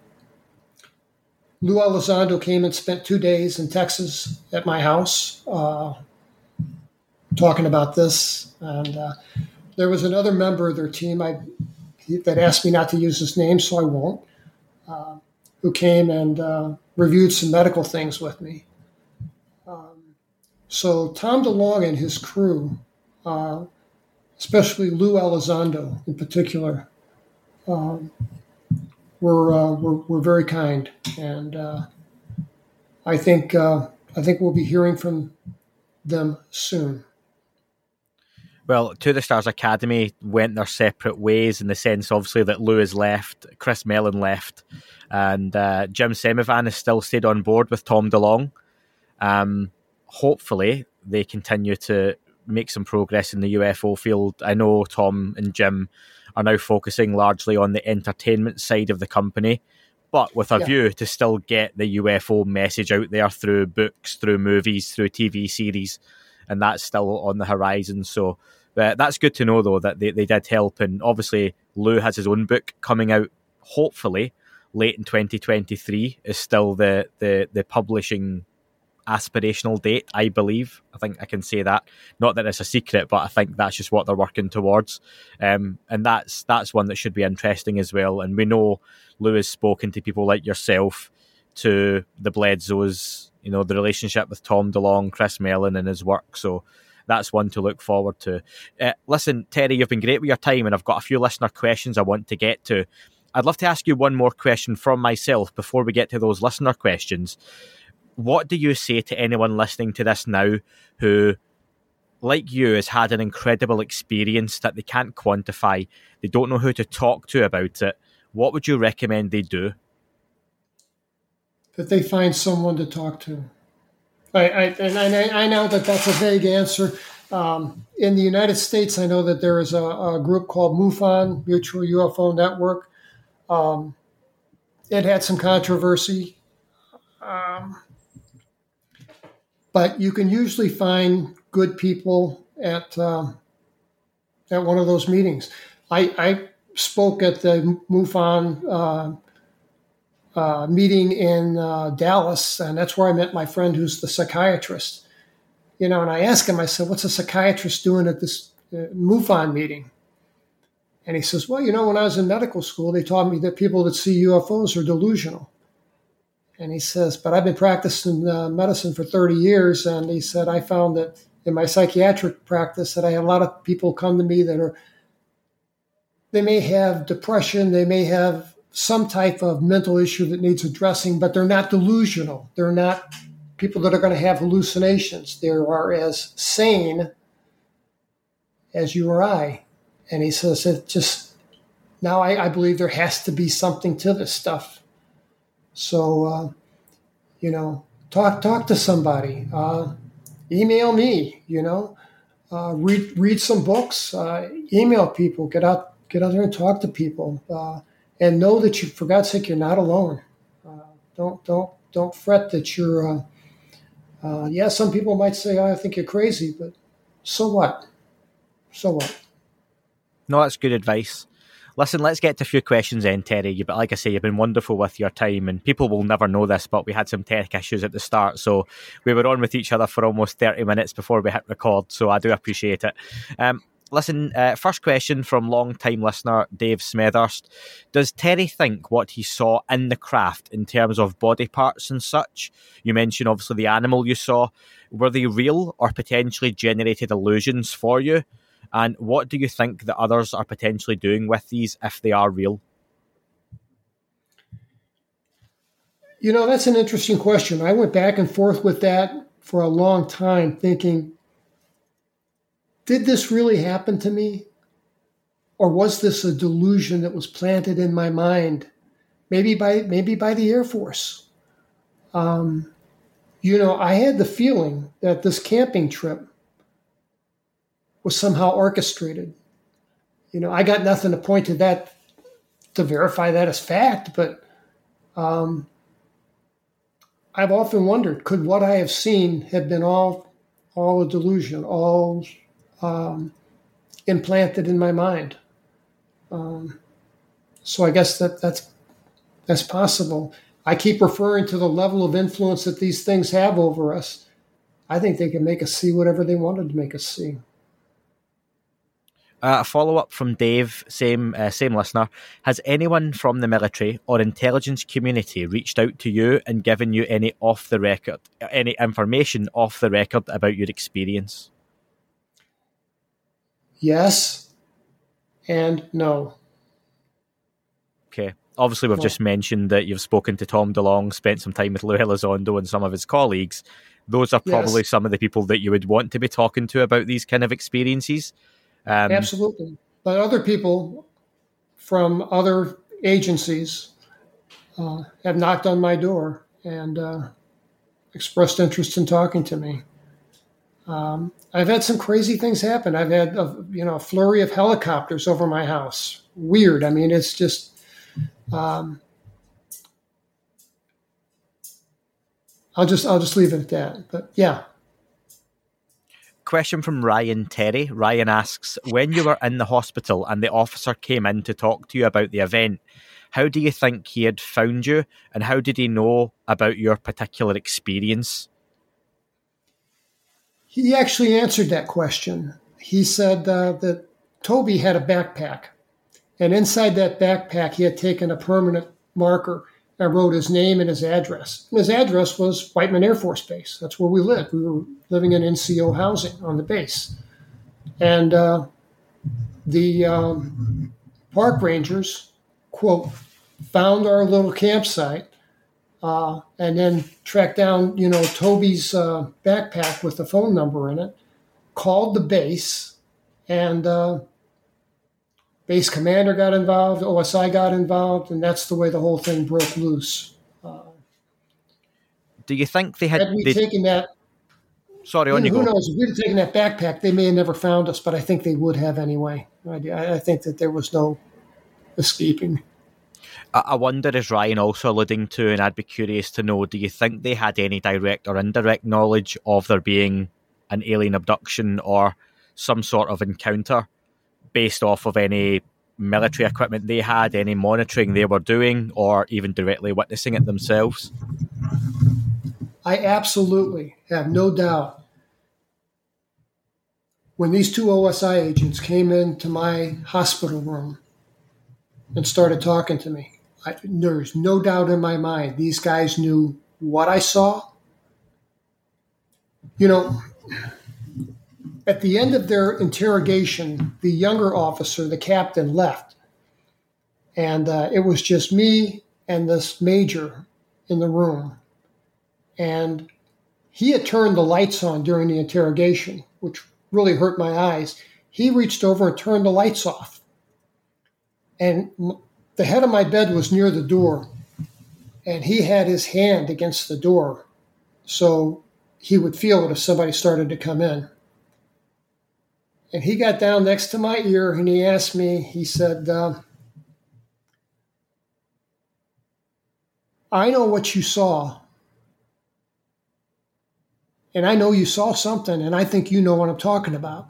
Lou Elizondo came and spent 2 days in Texas at my house talking about this. And there was another member of their team that asked me not to use his name, so I won't, who came and reviewed some medical things with me. So Tom DeLonge and his crew, especially Lou Elizondo in particular, were very kind, and I think we'll be hearing from them soon. Well, To the Stars Academy went their separate ways in the sense, obviously, that Lou has left, Chris Mellon left, and Jim Semivan has still stayed on board with Tom DeLonge. Hopefully, they continue to make some progress in the UFO field. I know Tom and Jim are now focusing largely on the entertainment side of the company, but with a view to still get the UFO message out there through books, through movies, through TV series, and that's still on the horizon. So that's good to know, though, that they did help. And obviously, Lou has his own book coming out, hopefully, late in 2023 is still the publishing aspirational date, I believe. I think I can say that. Not that it's a secret, but I think that's just what they're working towards. And that's one that should be interesting as well. And we know Lou has spoken to people like yourself, to the Bledsoes, the relationship with Tom DeLonge, Chris Mellon and his work. So that's one to look forward to. Listen, Terry, you've been great with your time, and I've got a few listener questions I want to get to. I'd love to ask you one more question from myself before we get to those listener questions. What do you say to anyone listening to this now who, like you, has had an incredible experience that they can't quantify? They don't know who to talk to about it. What would you recommend they do? That they find someone to talk to. I know that that's a vague answer. In the United States, I know that there is a group called MUFON, Mutual UFO Network. It had some controversy. But you can usually find good people at one of those meetings. I spoke at the MUFON meeting in Dallas, and that's where I met my friend who's the psychiatrist. And I asked him, I said, "What's a psychiatrist doing at this MUFON meeting?" And he says, "Well, when I was in medical school, they taught me that people that see UFOs are delusional." And he says, "But I've been practicing medicine for 30 years. And he said, I found that in my psychiatric practice that I had a lot of people come to me they may have depression, they may have some type of mental issue that needs addressing, but they're not delusional. They're not people that are going to have hallucinations. They are as sane as you or I." And he says, now I believe there has to be something to this stuff. So, talk to somebody, email me, read some books, email people, get out there and talk to people, and know that for God's sake, you're not alone. Don't fret that you're, some people might say, "Oh, I think you're crazy," but so what? So what? No, that's good advice. Listen, let's get to a few questions then, Terry. But like I say, you've been wonderful with your time, and people will never know this, but we had some tech issues at the start, so we were on with each other for almost 30 minutes before we hit record, so I do appreciate it. Listen, first question from long-time listener Dave Smethurst. Does Terry think what he saw in the craft in terms of body parts and such, you mentioned obviously the animal you saw, were they real or potentially generated illusions for you? And what do you think that others are potentially doing with these if they are real? That's an interesting question. I went back and forth with that for a long time thinking, did this really happen to me? Or was this a delusion that was planted in my mind, maybe by the Air Force? I had the feeling that this camping trip was somehow orchestrated. I got nothing to point to that to verify that as fact, but I've often wondered, could what I have seen have been all a delusion, all implanted in my mind? So I guess that's possible. I keep referring to the level of influence that these things have over us. I think they can make us see whatever they wanted to make us see. A follow-up from Dave, same listener. Has anyone from the military or intelligence community reached out to you and given you any information off the record about your experience? Yes and no. Okay. Obviously, we've just mentioned that you've spoken to Tom DeLonge, spent some time with Lou Elizondo and some of his colleagues. Those are probably some of the people that you would want to be talking to about these kind of experiences. Absolutely. But other people from other agencies have knocked on my door and expressed interest in talking to me. I've had some crazy things happen. I've had a flurry of helicopters over my house. Weird. I mean, it's just I'll just leave it at that. But yeah. Question from Ryan Terry. Ryan asks, when you were in the hospital and the officer came in to talk to you about the event, how do you think he had found you and how did he know about your particular experience? He actually answered that question. He said that Toby had a backpack, and inside that backpack he had taken a permanent marker and wrote his name and his address. And his address was Whiteman Air Force Base. That's where we lived. We were living in NCO housing on the base. And the park rangers, quote, found our little campsite and then tracked down, Toby's backpack with the phone number in it, called the base, and base commander got involved, OSI got involved, and that's the way the whole thing broke loose. Do you think they had taken that? Sorry, on you go. Who knows? If we'd have taken that backpack, they may have never found us, but I think they would have anyway. I think that there was no escaping. I wonder, is Ryan also alluding to, and I'd be curious to know, do you think they had any direct or indirect knowledge of there being an alien abduction or some sort of encounter based off of any military equipment they had, any monitoring they were doing, or even directly witnessing it themselves? I absolutely have no doubt. When these two OSI agents came into my hospital room and started talking to me, there's no doubt in my mind these guys knew what I saw. At the end of their interrogation, the younger officer, the captain, left. And it was just me and this major in the room. And he had turned the lights on during the interrogation, which really hurt my eyes. He reached over and turned the lights off. And the head of my bed was near the door. And he had his hand against the door so he would feel it if somebody started to come in. And he got down next to my ear and he asked me, he said, I know what you saw. And I know you saw something, and I think you know what I'm talking about.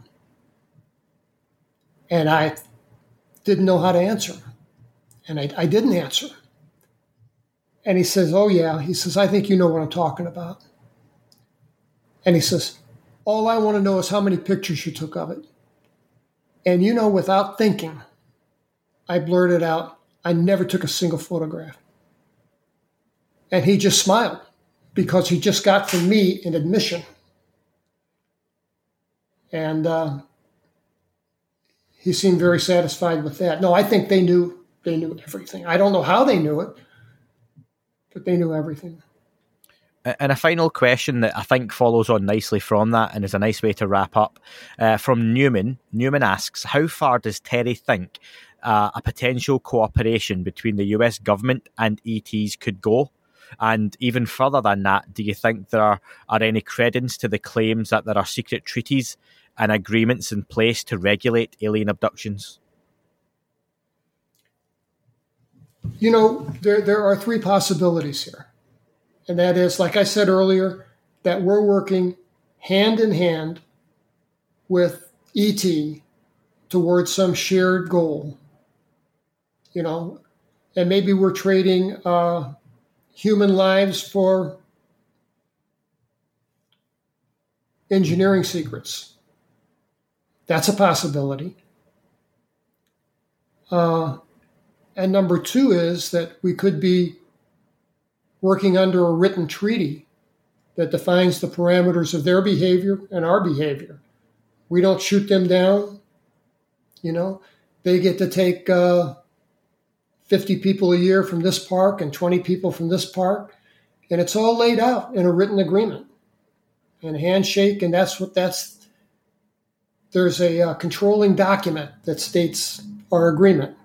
And I didn't know how to answer. And I didn't answer. And he says, oh, yeah. He says, I think you know what I'm talking about. And he says, all I want to know is how many pictures you took of it. And, without thinking, I blurted out, I never took a single photograph. And he just smiled because he just got from me an admission. And he seemed very satisfied with that. No, I think they knew everything. I don't know how they knew it, but they knew everything. And a final question that I think follows on nicely from that and is a nice way to wrap up. From Newman. Newman asks, how far does Terry think a potential cooperation between the US government and ETs could go? And even further than that, do you think there are any credence to the claims that there are secret treaties and agreements in place to regulate alien abductions? There are three possibilities here. And that is, like I said earlier, that we're working hand in hand with ET towards some shared goal. And maybe we're trading human lives for engineering secrets. That's a possibility. And number two is that we could be working under a written treaty that defines the parameters of their behavior and our behavior. We don't shoot them down. They get to take 50 people a year from this park and 20 people from this park. And it's all laid out in a written agreement and a handshake. And there's a controlling document that states our agreement.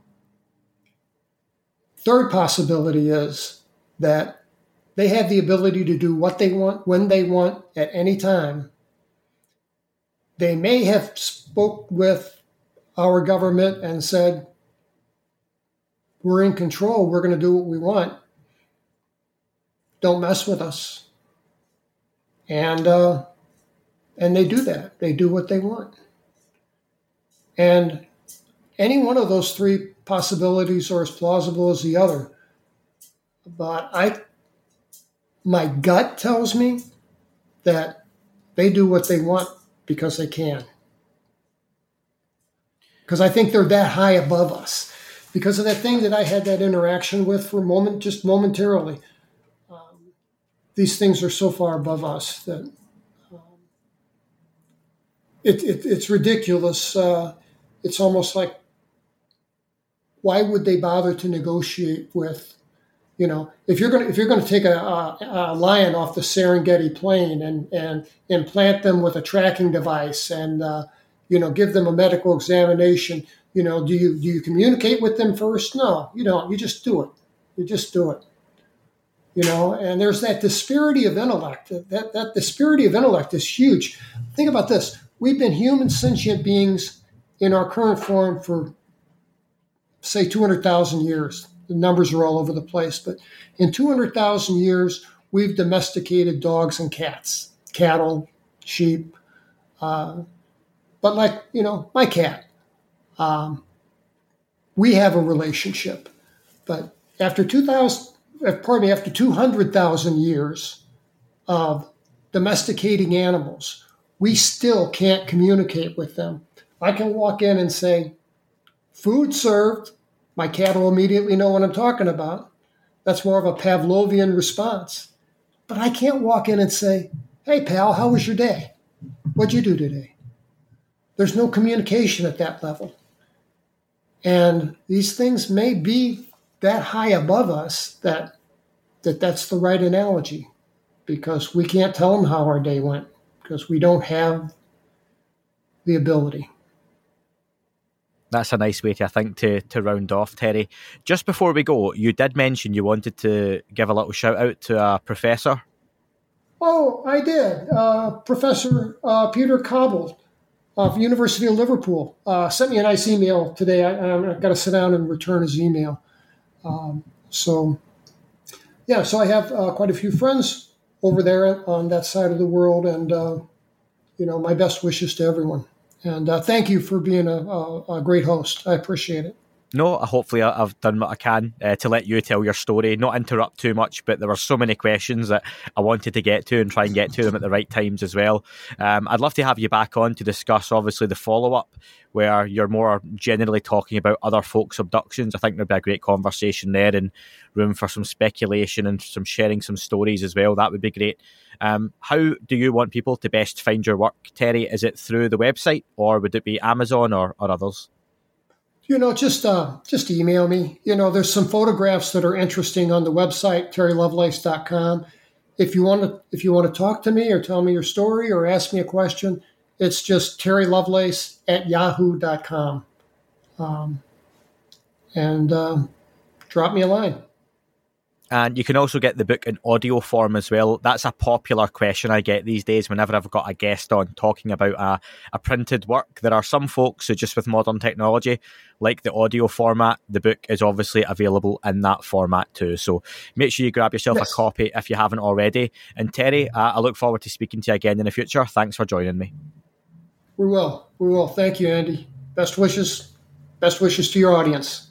Third possibility is that they have the ability to do what they want, when they want, at any time. They may have spoke with our government and said, we're in control, we're going to do what we want. Don't mess with us. And they do that. They do what they want. And any one of those three possibilities are as plausible as the other. But my gut tells me that they do what they want because they can. Because I think they're that high above us. Because of that thing that I had that interaction with for a moment, just momentarily. These things are so far above us that it's ridiculous. It's almost like, why would they bother to negotiate with, if you're going to take a lion off the Serengeti plain and implant them with a tracking device and give them a medical examination, do you communicate with them first? No, you don't. You just do it. And there's that disparity of intellect. That disparity of intellect is huge. Think about this. We've been human sentient beings in our current form for, say, 200,000 years. The numbers are all over the place. But in 200,000 years, we've domesticated dogs and cats, cattle, sheep. But like, my cat, we have a relationship. But after 200,000 years of domesticating animals, we still can't communicate with them. I can walk in and say, food served. My cat will immediately know what I'm talking about. That's more of a Pavlovian response. But I can't walk in and say, hey, pal, how was your day? What'd you do today? There's no communication at that level. And these things may be that high above us that's the right analogy, because we can't tell them how our day went because we don't have the ability. That's a nice way to round off, Terry. Just before we go, you did mention you wanted to give a little shout out to a professor. Oh, I did. Professor Peter Cobble of University of Liverpool sent me a nice email today. I've got to sit down and return his email. So I have quite a few friends over there on that side of the world, and my best wishes to everyone. And thank you for being a great host. I appreciate it. No, hopefully I've done what I can to let you tell your story, not interrupt too much, but there were so many questions that I wanted to get to and try and get to them at the right times as well. I'd love to have you back on to discuss, obviously, the follow-up, where you're more generally talking about other folks' abductions. I think there'd be a great conversation there and room for some speculation and some sharing some stories as well. That would be great. How do you want people to best find your work, Terry? Is it through the website, or would it be Amazon or others? Just email me. There's some photographs that are interesting on the website, terrylovelace.com. If you want to talk to me or tell me your story or ask me a question, it's just terrylovelace@yahoo.com. Drop me a line. And you can also get the book in audio form as well. That's a popular question I get these days whenever I've got a guest on talking about a printed work. There are some folks who just with modern technology like the audio format. The book is obviously available in that format too. So make sure you grab yourself a copy if you haven't already. And Terry, I look forward to speaking to you again in the future. Thanks for joining me. We will. Thank you, Andy. Best wishes to your audience.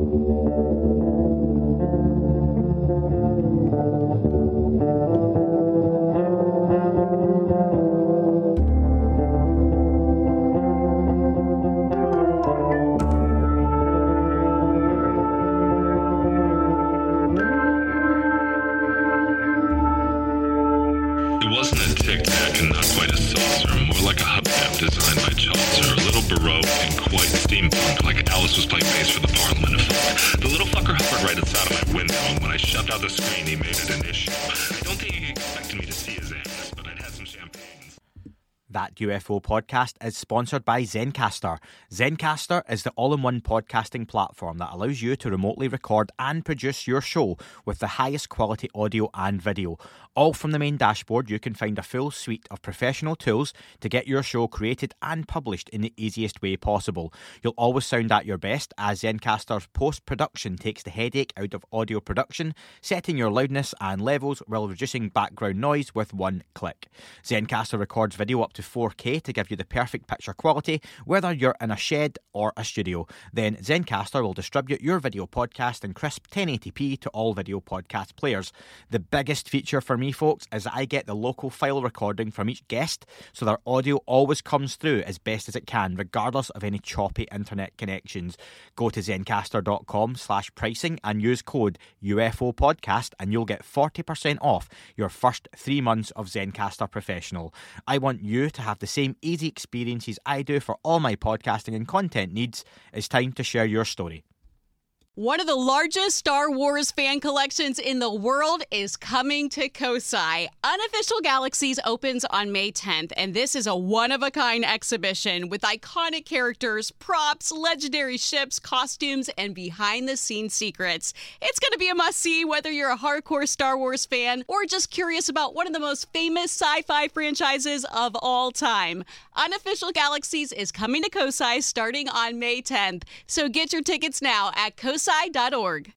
That UFO podcast is sponsored by Zencastr. Zencastr is the all-in-one podcasting platform that allows you to remotely record and produce your show with the highest quality audio and video. All from the main dashboard, you can find a full suite of professional tools to get your show created and published in the easiest way possible. You'll always sound at your best, as Zencastr's post-production takes the headache out of audio production, setting your loudness and levels while reducing background noise with one click. Zencastr records video up to 4K to give you the perfect picture quality, whether you're in a shed or a studio. Then Zencastr will distribute your video podcast in crisp 1080p to all video podcast players. The biggest feature for me, folks, is that I get the local file recording from each guest, so their audio always comes through as best as it can, regardless of any choppy internet connections. Go to zencastr.com/pricing and use code UFOpodcast and you'll get 40% off your first 3 months of Zencastr Professional. I want you to have the same easy experiences I do for all my podcasting and content needs. It's time to share your story. One of the largest Star Wars fan collections in the world is coming to Kosai. Unofficial Galaxies opens on May 10th, and this is a one-of-a-kind exhibition with iconic characters, props, legendary ships, costumes, and behind-the-scenes secrets. It's going to be a must-see whether you're a hardcore Star Wars fan or just curious about one of the most famous sci-fi franchises of all time. Unofficial Galaxies is coming to Kosai starting on May 10th, so get your tickets now at kosai.org.